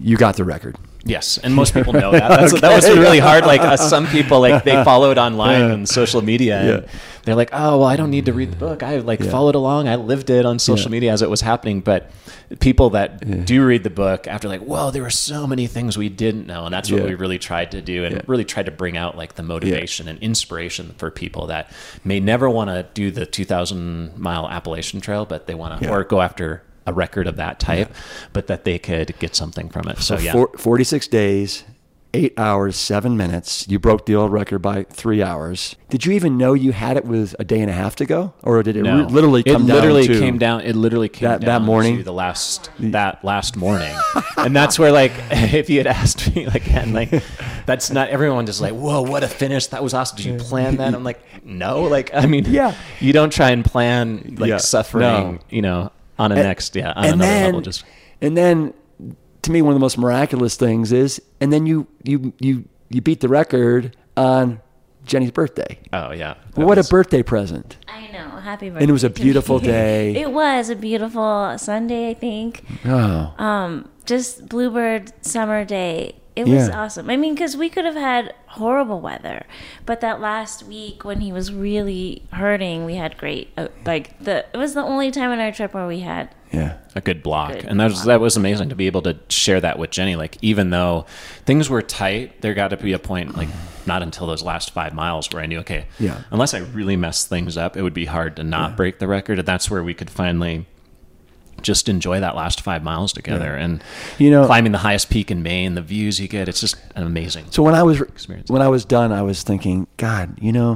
you got the record. Yes, and most people know that. That was really hard. Like some people, like they followed online and social media, and they're like, "Oh, well, I don't need to read the book. I followed along. I lived it on social media as it was happening." But people that do read the book after, like, "Whoa, there were so many things we didn't know," and that's what we really tried to do, and really tried to bring out like the motivation and inspiration for people that may never want to do the 2,000-mile Appalachian Trail, but they want to or go after a record of that type, but that they could get something from it. So 46 days, 8 hours, 7 minutes. You broke the old record by 3 hours. Did you even know you had it with a day and a half to go, or did it literally come down? It literally came down that morning to that last morning, and that's where, like, if you had asked me again, like, that's not everyone just like, whoa, what a finish, that was awesome. Did you plan that? I'm like, no, like, I mean, you don't try and plan like suffering, you know. On another level, just and then to me, one of the most miraculous things is, and then you beat the record on Jenny's birthday. Oh yeah, what a birthday present! I know, happy birthday! And it was a beautiful day. It was a beautiful Sunday, I think. Oh, just bluebird summer day. It was awesome. I mean, because we could have had horrible weather, but that last week when he was really hurting, we had great. It was the only time on our trip where we had a good block, and that was amazing to be able to share that with Jenny. Like, even though things were tight, there got to be a point, like not until those last 5 miles, where I knew, okay, unless I really messed things up, it would be hard to not break the record, and that's where we could finally just enjoy that last 5 miles together, and climbing the highest peak in Maine, the views you get, it's just an amazing. So when I was done, I was thinking, God,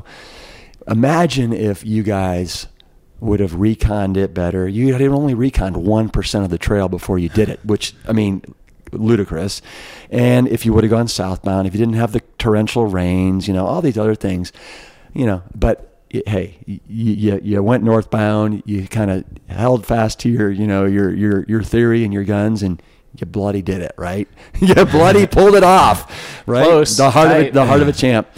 imagine if you guys would have reconned it better. You had only reconned 1% of the trail before you did it, which, I mean, ludicrous. And if you would have gone southbound, if you didn't have the torrential rains, all these other things, but hey, you went northbound. You kind of held fast to your theory and your guns, and you bloody did it, right? You bloody pulled it off, right? Close, the heart of a champ.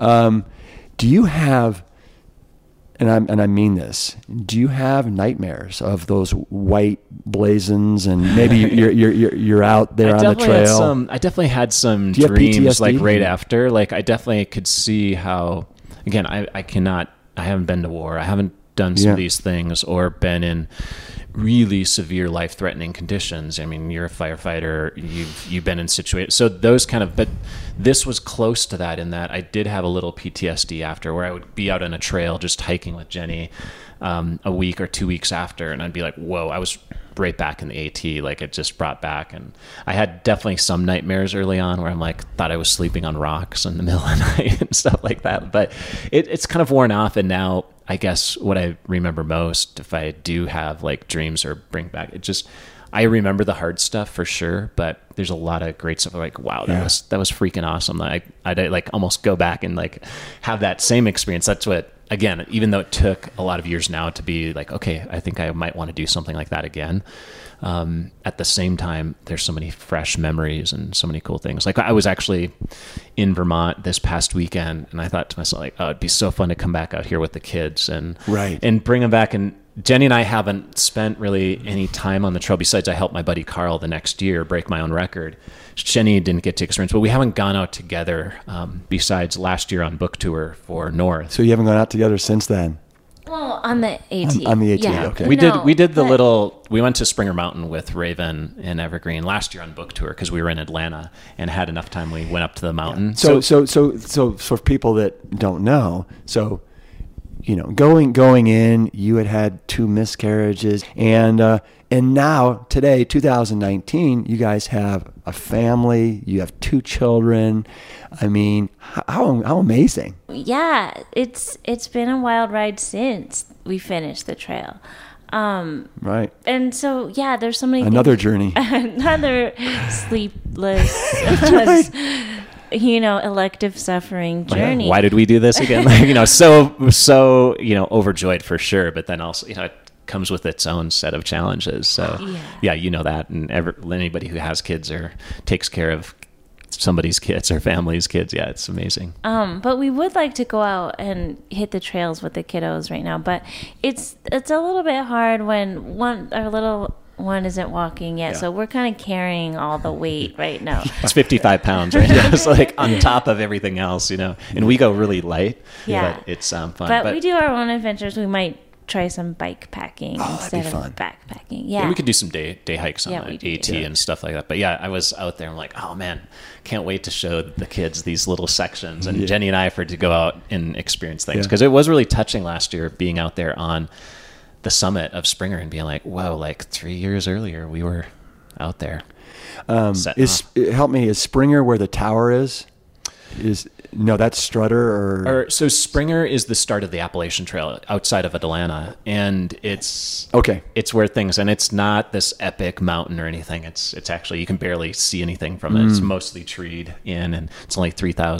Do you have? And I mean this. Do you have nightmares of those white blazons, and maybe you're out there on the trail? I definitely had some dreams, like right after. Like, I definitely could see how. Again, I haven't been to war. I haven't done some of these things or been in really severe life-threatening conditions. I mean, you're a firefighter. You've been in situations. So those but this was close to that, in that I did have a little PTSD after, where I would be out on a trail just hiking with Jenny a week or 2 weeks after, and I'd be like, whoa, I was right back in the AT, like it just brought back. And I had definitely some nightmares early on where I'm like, thought I was sleeping on rocks in the middle of the night and stuff like that. But it's kind of worn off, and now I guess what I remember most, if I do have like dreams or bring back, I remember the hard stuff for sure, but there's a lot of great stuff. Like, wow, that was freaking awesome. I'd like almost go back and like have that same experience. That's what, again, even though it took a lot of years now to be like, okay, I think I might want to do something like that again. At the same time, there's so many fresh memories and so many cool things. Like, I was actually in Vermont this past weekend, and I thought to myself, like, oh, it'd be so fun to come back out here with the kids and bring them back. And Jenny and I haven't spent really any time on the trail, besides I helped my buddy Carl the next year break my own record. Jenny didn't get to experience, but we haven't gone out together besides last year on book tour for North. So you haven't gone out together since then? Well, on the AT. On the AT, okay. We went to Springer Mountain with Raven and Evergreen last year on book tour because we were in Atlanta and had enough time. We went up to the mountain. So for people that don't know, going in, you had 2 miscarriages, and now today, 2019, you guys have a family. You have 2 children. I mean, how amazing! Yeah, it's been a wild ride since we finished the trail. Right. And so, there's so many another journey, another sleepless. Elective suffering journey. Why did we do this again? So overjoyed for sure, but then also, it comes with its own set of challenges. So that, and anybody who has kids or takes care of somebody's kids or family's kids, it's amazing. But we would like to go out and hit the trails with the kiddos right now, but it's a little bit hard when our little one isn't walking yet, so we're kind of carrying all the weight right now. It's 55 pounds right now. It's like on top of everything else, you know. And we go really light. Yeah, but it's fun. But we do our own adventures. We might try some bike packing instead of backpacking. Yeah, and we could do some day hikes on the AT do. and stuff like that. But yeah, I was out there. I'm like, oh man, can't wait to show the kids these little sections. And Jenny and I for to go out and experience things, because it was really touching last year being out there on the summit of Springer and being like, whoa, like 3 years earlier we were out there. Help me, is Springer where the tower is? No, that's Strutter or so Springer is the start of the Appalachian Trail outside of Atlanta, and it's where things, and it's not this epic mountain or anything. It's actually, you can barely see anything from it. It's mostly treed in, and it's only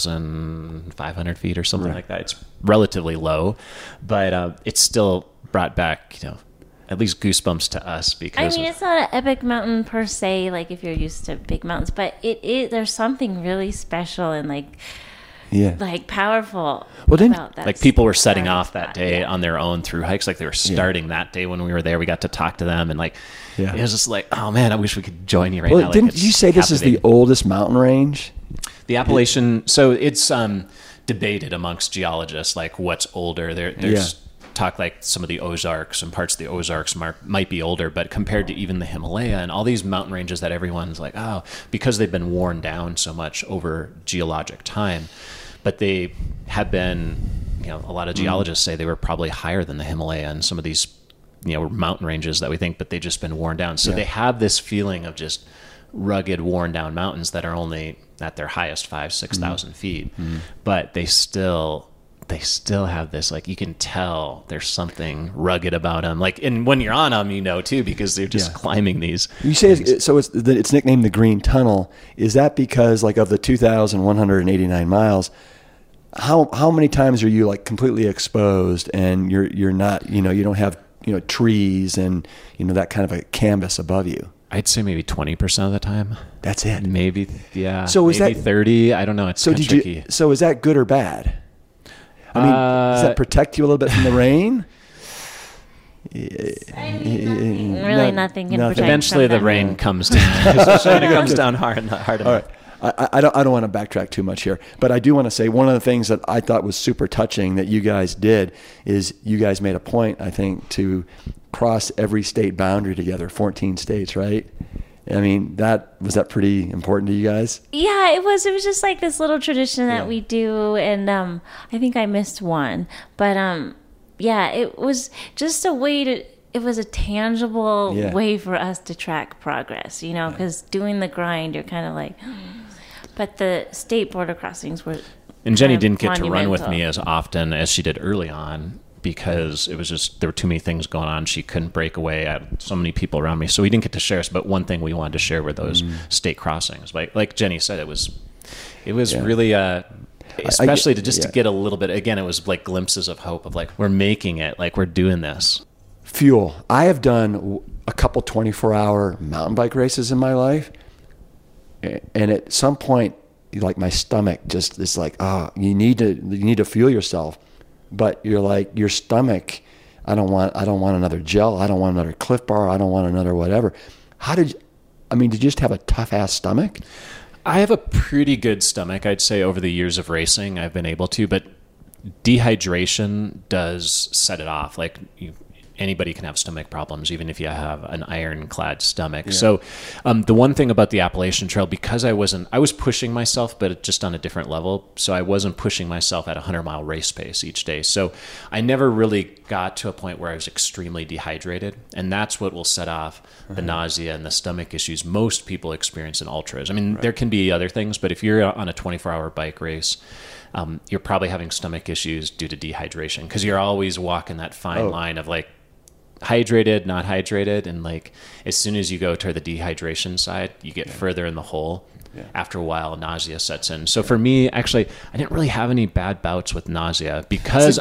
3,500 feet or something like that. It's relatively low, but it's still brought back, you know, at least goosebumps to us, because I mean, it's not an epic mountain per se, like if you're used to big mountains, but there's something really special and like powerful about that. Like people were setting off that day on their own through hikes, like they were starting that day when we were there. We got to talk to them, and it was just like, oh man, I wish we could join you right now. Didn't you say this is the oldest mountain range? The Appalachian, so it's debated amongst geologists, like what's older. There's talk like some of the Ozarks and parts of the Ozarks might be older, but compared to even the Himalaya and all these mountain ranges that everyone's like, oh, because they've been worn down so much over geologic time, but they have been, you know, a lot of geologists say they were probably higher than the Himalaya and some of these, you know, mountain ranges that we think, but they've just been worn down. So they have this feeling of just rugged, worn down mountains that are only at their highest 5,000-6,000 feet, but they still have this, like, you can tell there's something rugged about them. Like, and when you're on them, you know, too, because they're just climbing these. You say, so it's nicknamed the Green Tunnel. Is that because, like, of the 2,189 miles, how many times are you, like, completely exposed and you're not, you know, you don't have, you know, trees and, you know, that kind of a canvas above you? I'd say maybe 20% of the time. That's it. Maybe, yeah. So is maybe that 30? I don't know. It's kind of tricky. So is that good or bad? I mean, does that protect you a little bit from the rain? Nothing can protect. Eventually, the rain comes down. Especially when it comes down hard enough. All right. I don't want to backtrack too much here, but I do want to say one of the things that I thought was super touching that you guys did is you guys made a point, I think, to cross every state boundary together, 14 states, right? I mean, was that pretty important to you guys? Yeah, it was. It was just like this little tradition that we do, and I think I missed one, but it was just a way to. It was a tangible way for us to track progress, you know, because doing the grind, you're kind of like. But the state border crossings were. And Jenny didn't get to run with me as often as she did early on, because it was just, there were too many things going on. She couldn't break away. I had so many people around me. So we didn't get to share. But one thing we wanted to share were those state crossings. Like Jenny said, it was really, especially to get a little bit, again, it was like glimpses of hope of like, we're making it, like we're doing this. Fuel. I have done a couple 24-hour mountain bike races in my life. And at some point, like my stomach just is like, oh, you need to fuel yourself. But you're like, your stomach, I don't want another gel. I don't want another Cliff Bar. I don't want another whatever. Did you just have a tough ass stomach? I have a pretty good stomach, I'd say, over the years of racing. I've been able to, but dehydration does set it off. Like anybody can have stomach problems, even if you have an ironclad stomach. Yeah. So the one thing about the Appalachian Trail, because I was pushing myself, but just on a different level. So I wasn't pushing myself at 100-mile race pace each day. So I never really got to a point where I was extremely dehydrated. And that's what will set off the nausea and the stomach issues most people experience in ultras. I mean, there can be other things, but if you're on a 24-hour bike race, you're probably having stomach issues due to dehydration, because you're always walking that fine line of like, hydrated, not hydrated, and like as soon as you go to the dehydration side, you get further in the hole. After a while, nausea sets in. So for me, actually, I didn't really have any bad bouts with nausea because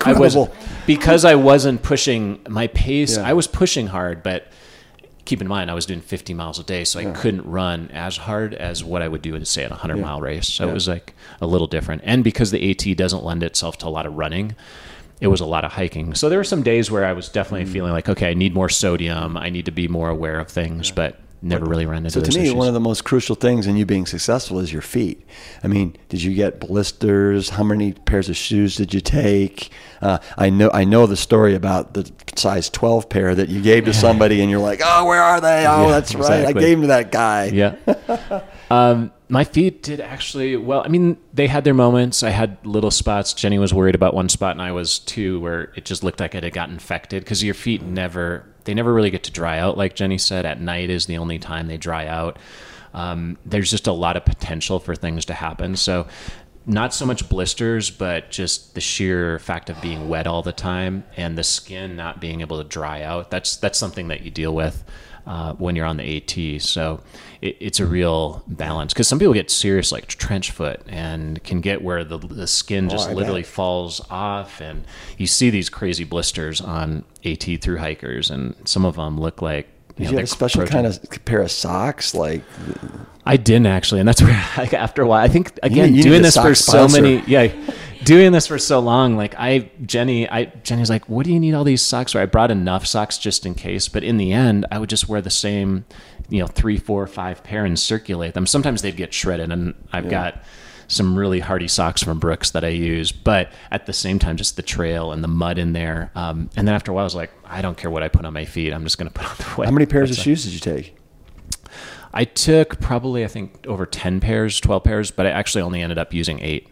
I wasn't pushing my pace. I was pushing hard, but keep in mind I was doing 50 miles a day, so I couldn't run as hard as what I would do in, say, at a 100-mile race. So it was like a little different. And because the AT doesn't lend itself to a lot of running, it was a lot of hiking. So there were some days where I was definitely feeling like, okay, I need more sodium. I need to be more aware of things, but never really ran into those issues. So to me, one of the most crucial things in you being successful is your feet. I mean, did you get blisters? How many pairs of shoes did you take? I know the story about the size 12 pair that you gave to somebody and you're like, oh, where are they? Oh, that's right. I gave them to that guy. Yeah. My feet did actually well. I mean, they had their moments. I had little spots. Jenny was worried about one spot, and I was too, where it just looked like it had got infected, because your feet never really get to dry out. Like Jenny said, at night is the only time they dry out. There's just a lot of potential for things to happen. So not so much blisters, but just the sheer fact of being wet all the time and the skin not being able to dry out. That's something that you deal with when you're on the AT. So it's a real balance, because some people get serious like trench foot and can get where the skin just literally falls off, and you see these crazy blisters on AT through hikers, and some of them look like Did you have a special kind of pair of socks? Like, I didn't actually, and that's where after a while, I think again doing this for so many, doing this for so long, like Jenny's like, what do you need all these socks for? I brought enough socks just in case, but in the end, I would just wear the same, 3, 4, 5 pair and circulate them. Sometimes they'd get shredded, and I've got some really hardy socks from Brooks that I use, but at the same time, just the trail and the mud in there. And then after a while, I was like, I don't care what I put on my feet. I'm just going to put on the wet. How many pairs of shoes did you take? I took probably, I think, over 10 pairs, 12 pairs, but I actually only ended up using 8.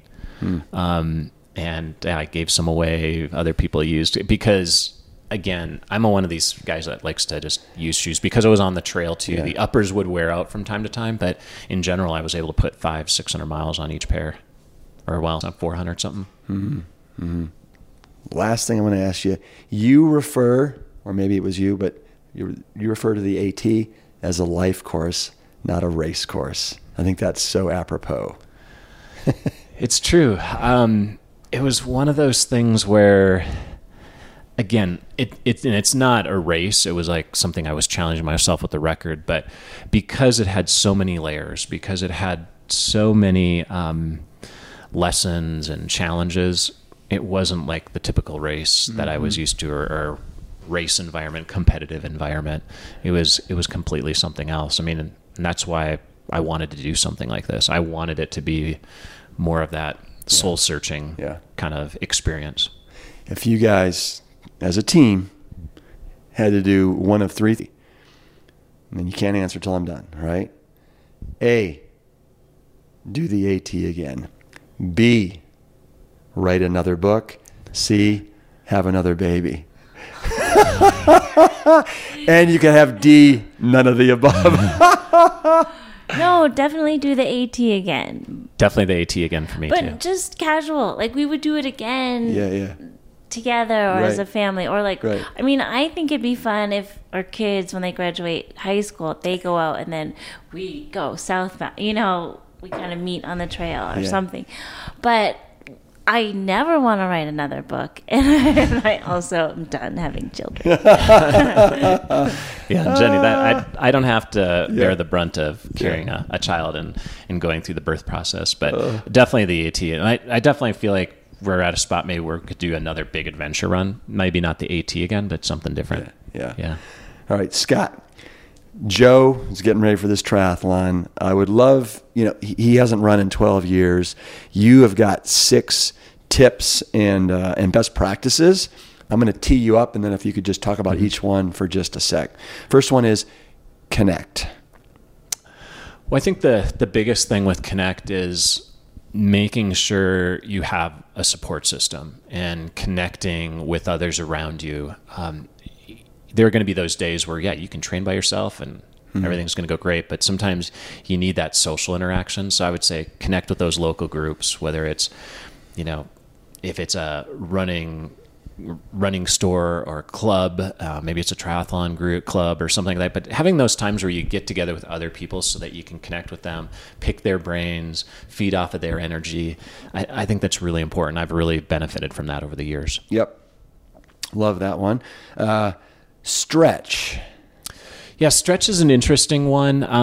And I gave some away. Other people used it because, again, I'm one of these guys that likes to just use shoes because I was on the trail too. The uppers would wear out from time to time, but in general, I was able to put 500-600 miles on each pair, or 400 something. Mm-hmm. Mm-hmm. Last thing I'm going to ask you, you refer, or maybe it was you, but you refer to the AT as a life course, not a race course. I think that's so apropos. It's true. It was one of those things where, again, it's not a race. It was like something I was challenging myself with the record, but because it had so many layers, because it had so many lessons and challenges, it wasn't like the typical race that I was used to, or race environment, competitive environment. It was completely something else. I mean, and that's why I wanted to do something like this. I wanted it to be more of that soul searching kind of experience. If you guys, as a team, had to do one of 3, and you can't answer till I'm done, right? A, do the AT again. B, write another book. C, have another baby. And you can have D, none of the above. No, definitely do the AT again. Definitely the AT again for me too. But just casual. Like, we would do it again together or as a family. Or I mean, I think it'd be fun if our kids, when they graduate high school, they go out and then we go southbound. We kind of meet on the trail or something. But I never want to write another book, and I also am done having children. Jenny, I don't have to bear the brunt of carrying a child and going through the birth process, but definitely the AT. And I definitely feel like we're at a spot maybe where we could do another big adventure run. Maybe not the AT again, but something different. Yeah. All right, Scott. Joe is getting ready for this triathlon. I would love, he hasn't run in 12 years. You have got 6 tips and best practices. I'm going to tee you up, and then if you could just talk about each one for just a sec. First one is connect. Well, I think the biggest thing with connect is making sure you have a support system and connecting with others around you. There are going to be those days where, you can train by yourself and everything's going to go great, but sometimes you need that social interaction. So I would say connect with those local groups, whether it's, if it's a running store or club, maybe it's a triathlon group club or something like that. But having those times where you get together with other people so that you can connect with them, pick their brains, feed off of their energy, I think that's really important. I've really benefited from that over the years. Yep. Love that one. Stretch. Yeah, stretch is an interesting one.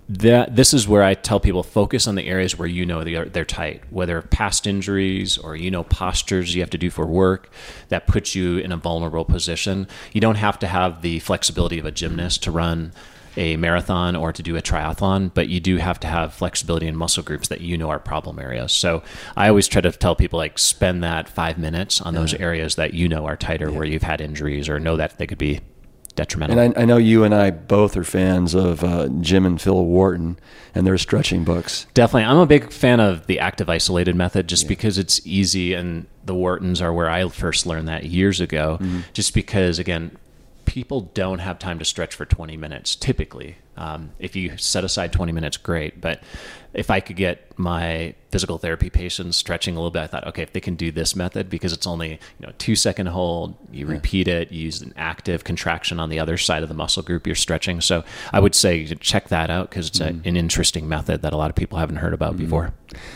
this is where I tell people focus on the areas where they're tight, whether past injuries or postures you have to do for work that puts you in a vulnerable position. You don't have to have the flexibility of a gymnast to run a marathon or to do a triathlon, but you do have to have flexibility in muscle groups that are problem areas. So I always try to tell people, like, spend that 5 minutes on those areas that are tighter, where you've had injuries or know that they could be detrimental. And I know you and I both are fans of Jim and Phil Wharton and their stretching books. Definitely. I'm a big fan of the active isolated method just because it's easy, and the Whartons are where I first learned that years ago, just because, again, people don't have time to stretch for 20 minutes typically. If you set aside 20 minutes, great. But if I could get my physical therapy patients stretching a little bit, I thought, okay, if they can do this method, because it's only 2-second hold, you repeat it, you use an active contraction on the other side of the muscle group you're stretching. So I would say check that out, because it's an interesting method that a lot of people haven't heard about before.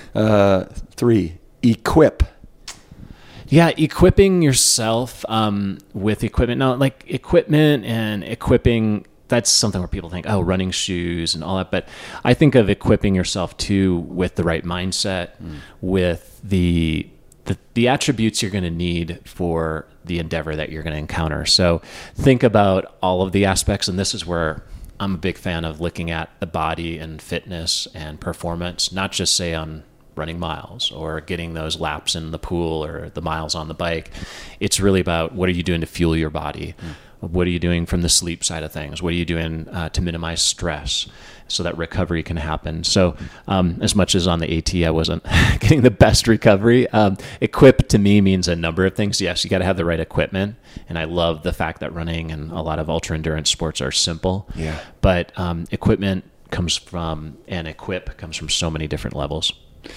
3, equip. Yeah, equipping yourself with equipment. Now, like, equipment and equipping, that's something where people think, oh, running shoes and all that. But I think of equipping yourself too with the right mindset, with the attributes you're going to need for the endeavor that you're going to encounter. So think about all of the aspects, and this is where I'm a big fan of looking at the body and fitness and performance, not just say on running miles or getting those laps in the pool or the miles on the bike. It's really about, what are you doing to fuel your body? What are you doing from the sleep side of things? What are you doing to minimize stress so that recovery can happen? So as much as on the AT I wasn't getting the best recovery, equip to me means a number of things. Yes, you got to have the right equipment. And I love the fact that running and a lot of ultra endurance sports are simple. Yeah. But equipment comes from so many different levels.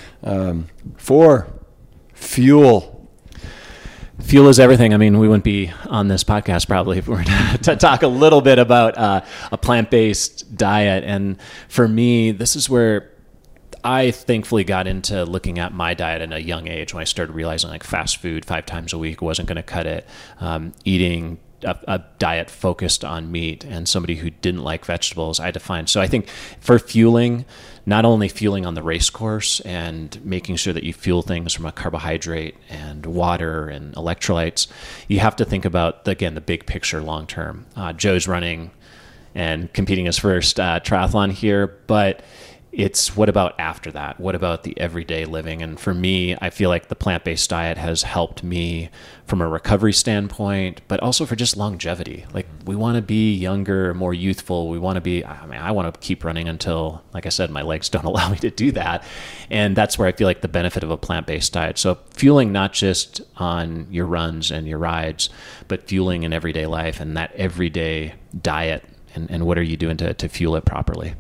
4, fuel. Fuel is everything. I mean, we wouldn't be on this podcast probably if we were to talk a little bit about a plant-based diet. And for me, this is where I thankfully got into looking at my diet at a young age, when I started realizing, like, fast food 5 times a week wasn't going to cut it. Eating a diet focused on meat, and somebody who didn't like vegetables, I had to find. So I think for fueling, not only fueling on the race course and making sure that you fuel things from a carbohydrate and water and electrolytes, you have to think about, again, the big picture long term. Joe's running and competing his first triathlon here, but it's what about after that? What about the everyday living? And for me, I feel like the plant-based diet has helped me from a recovery standpoint, but also for just longevity. Like, we want to be younger, more youthful. We want to be, I want to keep running until, like I said, my legs don't allow me to do that. And that's where I feel like the benefit of a plant-based diet. So fueling not just on your runs and your rides, but fueling in everyday life and that everyday diet. And what are you doing to fuel it properly?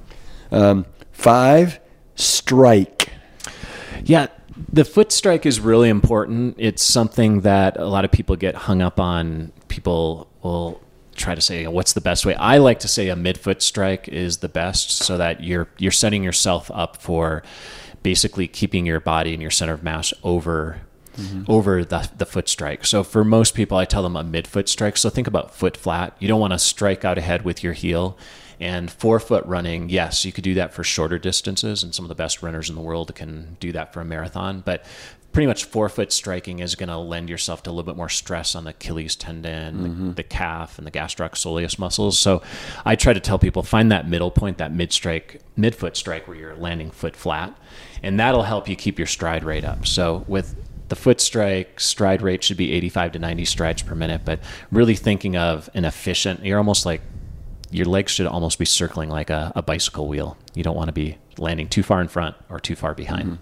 5, strike. Yeah, the foot strike is really important. It's something that a lot of people get hung up on. People will try to say, what's the best way? I like to say a midfoot strike is the best, so that you're setting yourself up for basically keeping your body and your center of mass over the foot strike. So for most people, I tell them a midfoot strike. So think about foot flat. You don't want to strike out ahead with your heel. And 4-foot running, yes, you could do that for shorter distances, and some of the best runners in the world can do that for a marathon. But pretty much 4-foot striking is going to lend yourself to a little bit more stress on the Achilles tendon, the calf, and the gastrocsoleus muscles. So I try to tell people, find that middle point, that midfoot strike where you're landing foot flat, and that'll help you keep your stride rate up. So with the foot strike, stride rate should be 85 to 90 strides per minute, but really thinking of an efficient, you're almost like, your legs should almost be circling like a bicycle wheel. You don't want to be landing too far in front or too far behind.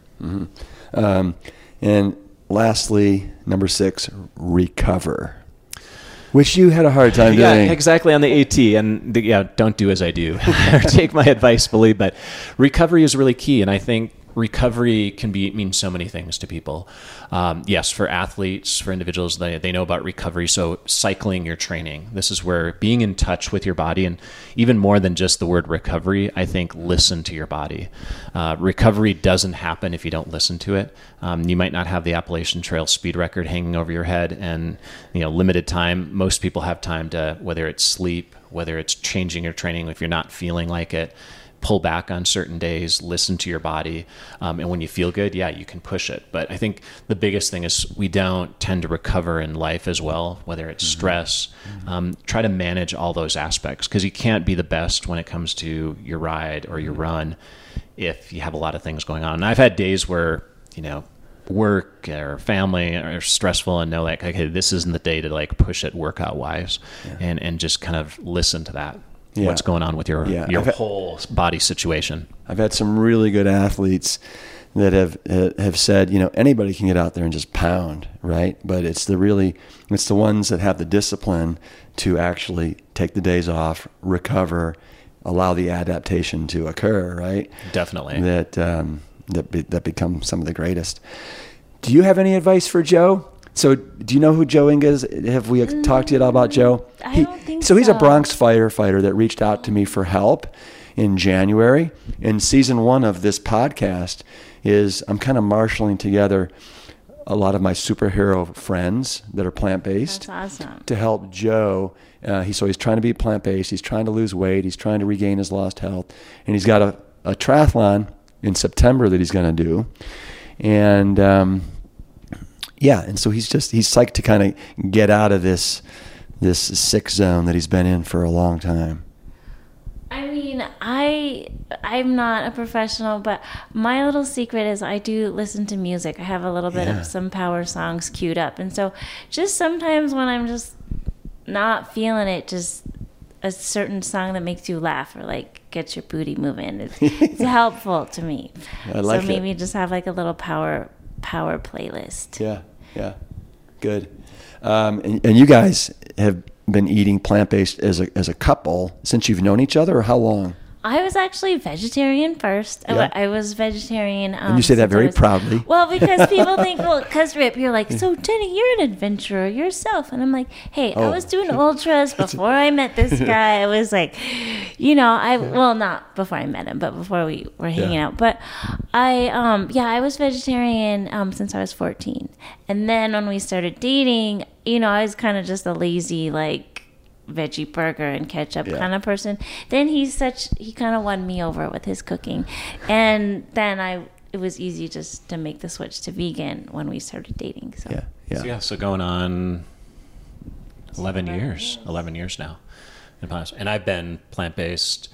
And lastly, number 6, recover, which you had a hard time doing. Yeah, exactly, on the AT. And don't do as I do. Take my advice fully. But recovery is really key. And I think recovery can mean so many things to people. Yes, for athletes, for individuals, they know about recovery. So cycling your training, this is where being in touch with your body, and even more than just the word recovery, I think listen to your body. Recovery doesn't happen if you don't listen to it. You might not have the Appalachian Trail speed record hanging over your head and limited time. Most people have time to, whether it's sleep, whether it's changing your training if you're not feeling like it, pull back on certain days, listen to your body. And when you feel good, you can push it. But I think the biggest thing is we don't tend to recover in life as well, whether it's stress. Try to manage all those aspects, because you can't be the best when it comes to your ride or your run if you have a lot of things going on. And I've had days where, work or family are stressful and know like, okay, this isn't the day to like push it workout wise, and just kind of listen to that. What's going on with your whole body situation. I've had some really good athletes that have said, anybody can get out there and just pound, right? But it's the ones that have the discipline to actually take the days off, recover, allow the adaptation to occur, right? Definitely. That become some of the greatest. Do you have any advice for Joe? So do you know who Joe Inga is? Have we talked to you at all about Joe? I don't think so. So he's a Bronx firefighter that reached out to me for help in January. And season 1 of this podcast is I'm kind of marshaling together a lot of my superhero friends that are plant-based. That's awesome. To help Joe. He's trying to be plant-based. He's trying to lose weight. He's trying to regain his lost health. And he's got a triathlon in September that he's going to do. And and so he's psyched to kind of get out of this sick zone that he's been in for a long time. I mean, I'm not a professional, but my little secret is I do listen to music. I have a little bit of some power songs queued up. And so just sometimes when I'm just not feeling it, just a certain song that makes you laugh or like gets your booty moving, it's helpful to me. I like so maybe just have like a little power playlist. Yeah. Good. And you guys have been eating plant-based as a couple since you've known each other, or how long? I was actually vegetarian first. Yeah. I was vegetarian. And you say that very proudly. Well, because people think, because Rip, you're like, so Jenny, you're an adventurer yourself. And I'm like, hey, I was doing ultras before I met this guy. I was like, not before I met him, but before we were hanging out. But I was vegetarian since I was 14. And then when we started dating, I was kind of just a lazy, like, veggie burger and ketchup kind of person. Then he kind of won me over with his cooking, and then it was easy just to make the switch to vegan when we started dating. So going on 11 years now, and I've been plant-based.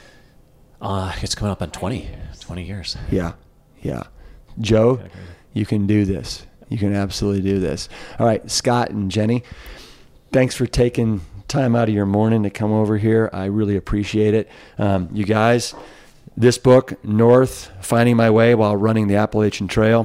It's coming up on 20 years. Yeah. Joe, you can do this. You can absolutely do this. All right, Scott and Jenny, thanks for taking time out of your morning to come over here. I really appreciate it. You guys, this book, North, Finding My Way While Running the Appalachian Trail,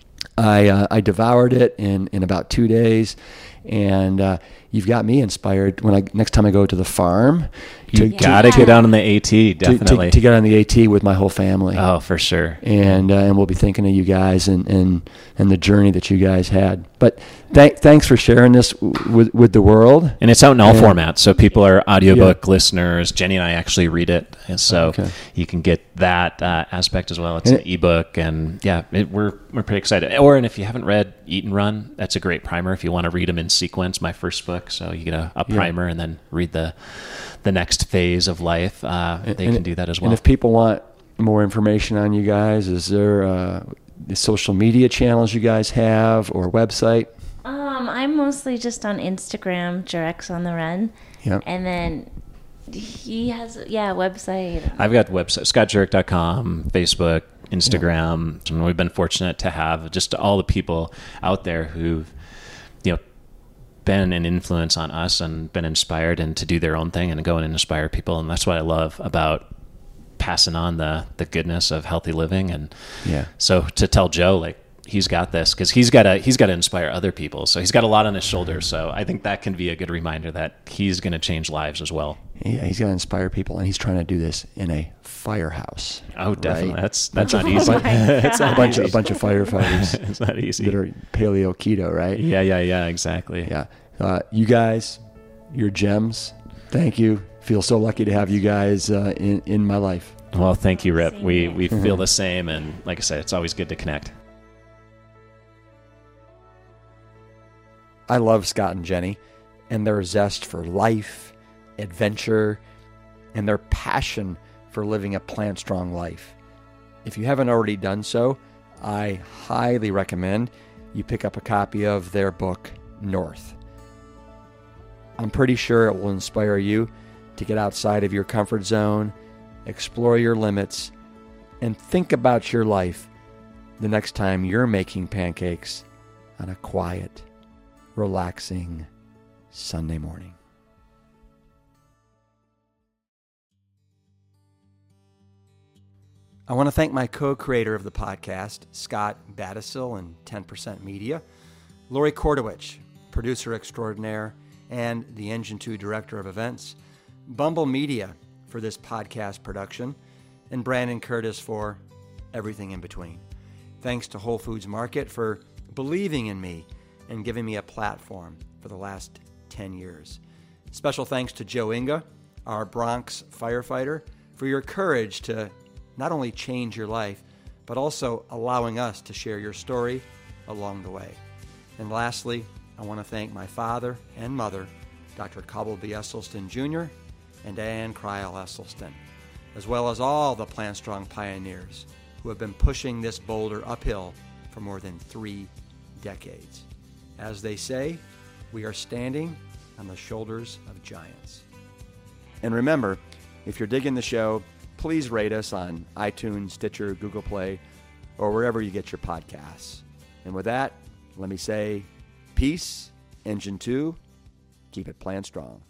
I devoured it in about 2 days, and you've got me inspired when next time I go to the farm. You got to get down on the AT, definitely. To get on the AT with my whole family. Oh, for sure. And we'll be thinking of you guys and the journey that you guys had. But thanks for sharing this with the world. And it's out in all formats, so people are audiobook listeners. Jenny and I actually read it, and so you can get that aspect as well. It's an ebook, and we're pretty excited. And if you haven't read Eat and Run, that's a great primer if you want to read them in sequence. My first book, so you get a primer and then read the next phase of life. They can do that as well. And if people want more information on you guys, is there the social media channels you guys have or website? I'm mostly just on Instagram, Jurex on the Run. Yeah. And then he has a website. I've got website, scottjurek.com, Facebook, Instagram. And we've been fortunate to have just all the people out there who've been an influence on us and been inspired and to do their own thing and go and inspire people. And that's what I love about passing on the goodness of healthy living. And so to tell Joe, like, he's got this, because he's got to inspire other people. So he's got a lot on his shoulders. So I think that can be a good reminder that he's going to change lives as well. Yeah, he's going to inspire people, and he's trying to do this in a firehouse. Oh, definitely. Right? That's not easy. It's a bunch of firefighters. It's not easy. That are paleo keto, right? Yeah, exactly. Yeah. You guys, you're gems. Thank you. Feel so lucky to have you guys in my life. Well, thank you, Rip. We feel the same, and like I said, it's always good to connect. I love Scott and Jenny and their zest for life, adventure, and their passion for living a plant-strong life. If you haven't already done so, I highly recommend you pick up a copy of their book, North. I'm pretty sure it will inspire you to get outside of your comfort zone, explore your limits, and think about your life the next time you're making pancakes on a quiet, relaxing Sunday morning. I want to thank my co-creator of the podcast, Scott Battisil and 10% Media, Lori Kordowich, producer extraordinaire, and the Engine 2 director of events, Bumble Media for this podcast production, and Brandon Curtis for everything in between. Thanks to Whole Foods Market for believing in me and giving me a platform for the last 10 years. Special thanks to Joe Inga, our Bronx firefighter, for your courage to not only change your life, but also allowing us to share your story along the way. And lastly, I want to thank my father and mother, Dr. Cobble B. Esselstyn Jr. and Ann Kryl Esselstyn, as well as all the Plant Strong pioneers who have been pushing this boulder uphill for more than 3 decades. As they say, we are standing on the shoulders of giants. And remember, if you're digging the show, please rate us on iTunes, Stitcher, Google Play, or wherever you get your podcasts. And with that, let me say, peace, Engine 2, keep it plant strong.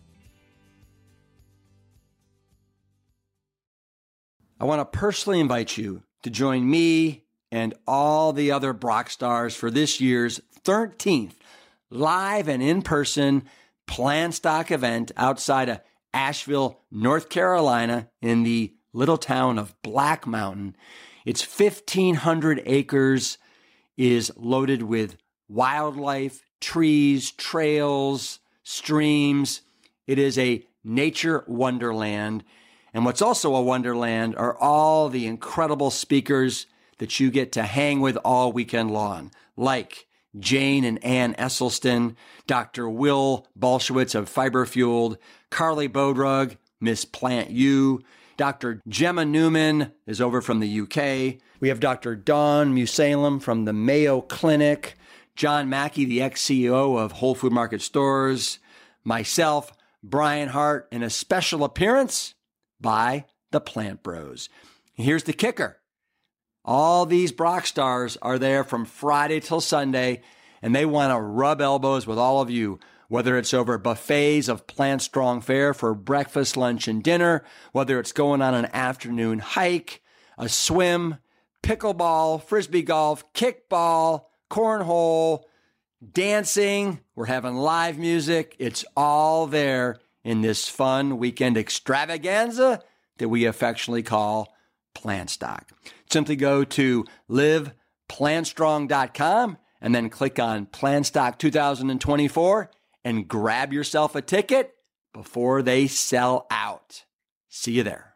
I want to personally invite you to join me and all the other Brock stars for this year's 13th live and in-person Plantstock event outside of Asheville, North Carolina in the little town of Black Mountain. It's 1,500 acres, is loaded with wildlife, trees, trails, streams. It is a nature wonderland. And what's also a wonderland are all the incredible speakers that you get to hang with all weekend long, like Jane and Ann Esselstyn, Dr. Will Bolshewitz of Fiber Fueled, Carly Bodrug, Miss Plant U, Dr. Gemma Newman is over from the UK. We have Dr. Dawn Musalem from the Mayo Clinic, John Mackey, the ex-CEO of Whole Food Market Stores, myself, Brian Hart, and a special appearance by the Plant Bros. Here's the kicker. All these Brock stars are there from Friday till Sunday, and they want to rub elbows with all of you, whether it's over buffets of Plant Strong fare for breakfast, lunch, and dinner, whether it's going on an afternoon hike, a swim, pickleball, frisbee golf, kickball, cornhole, dancing. We're having live music. It's all there in this fun weekend extravaganza that we affectionately call Plantstock. Simply go to liveplantstrong.com and then click on Plantstock 2024 and grab yourself a ticket before they sell out. See you there.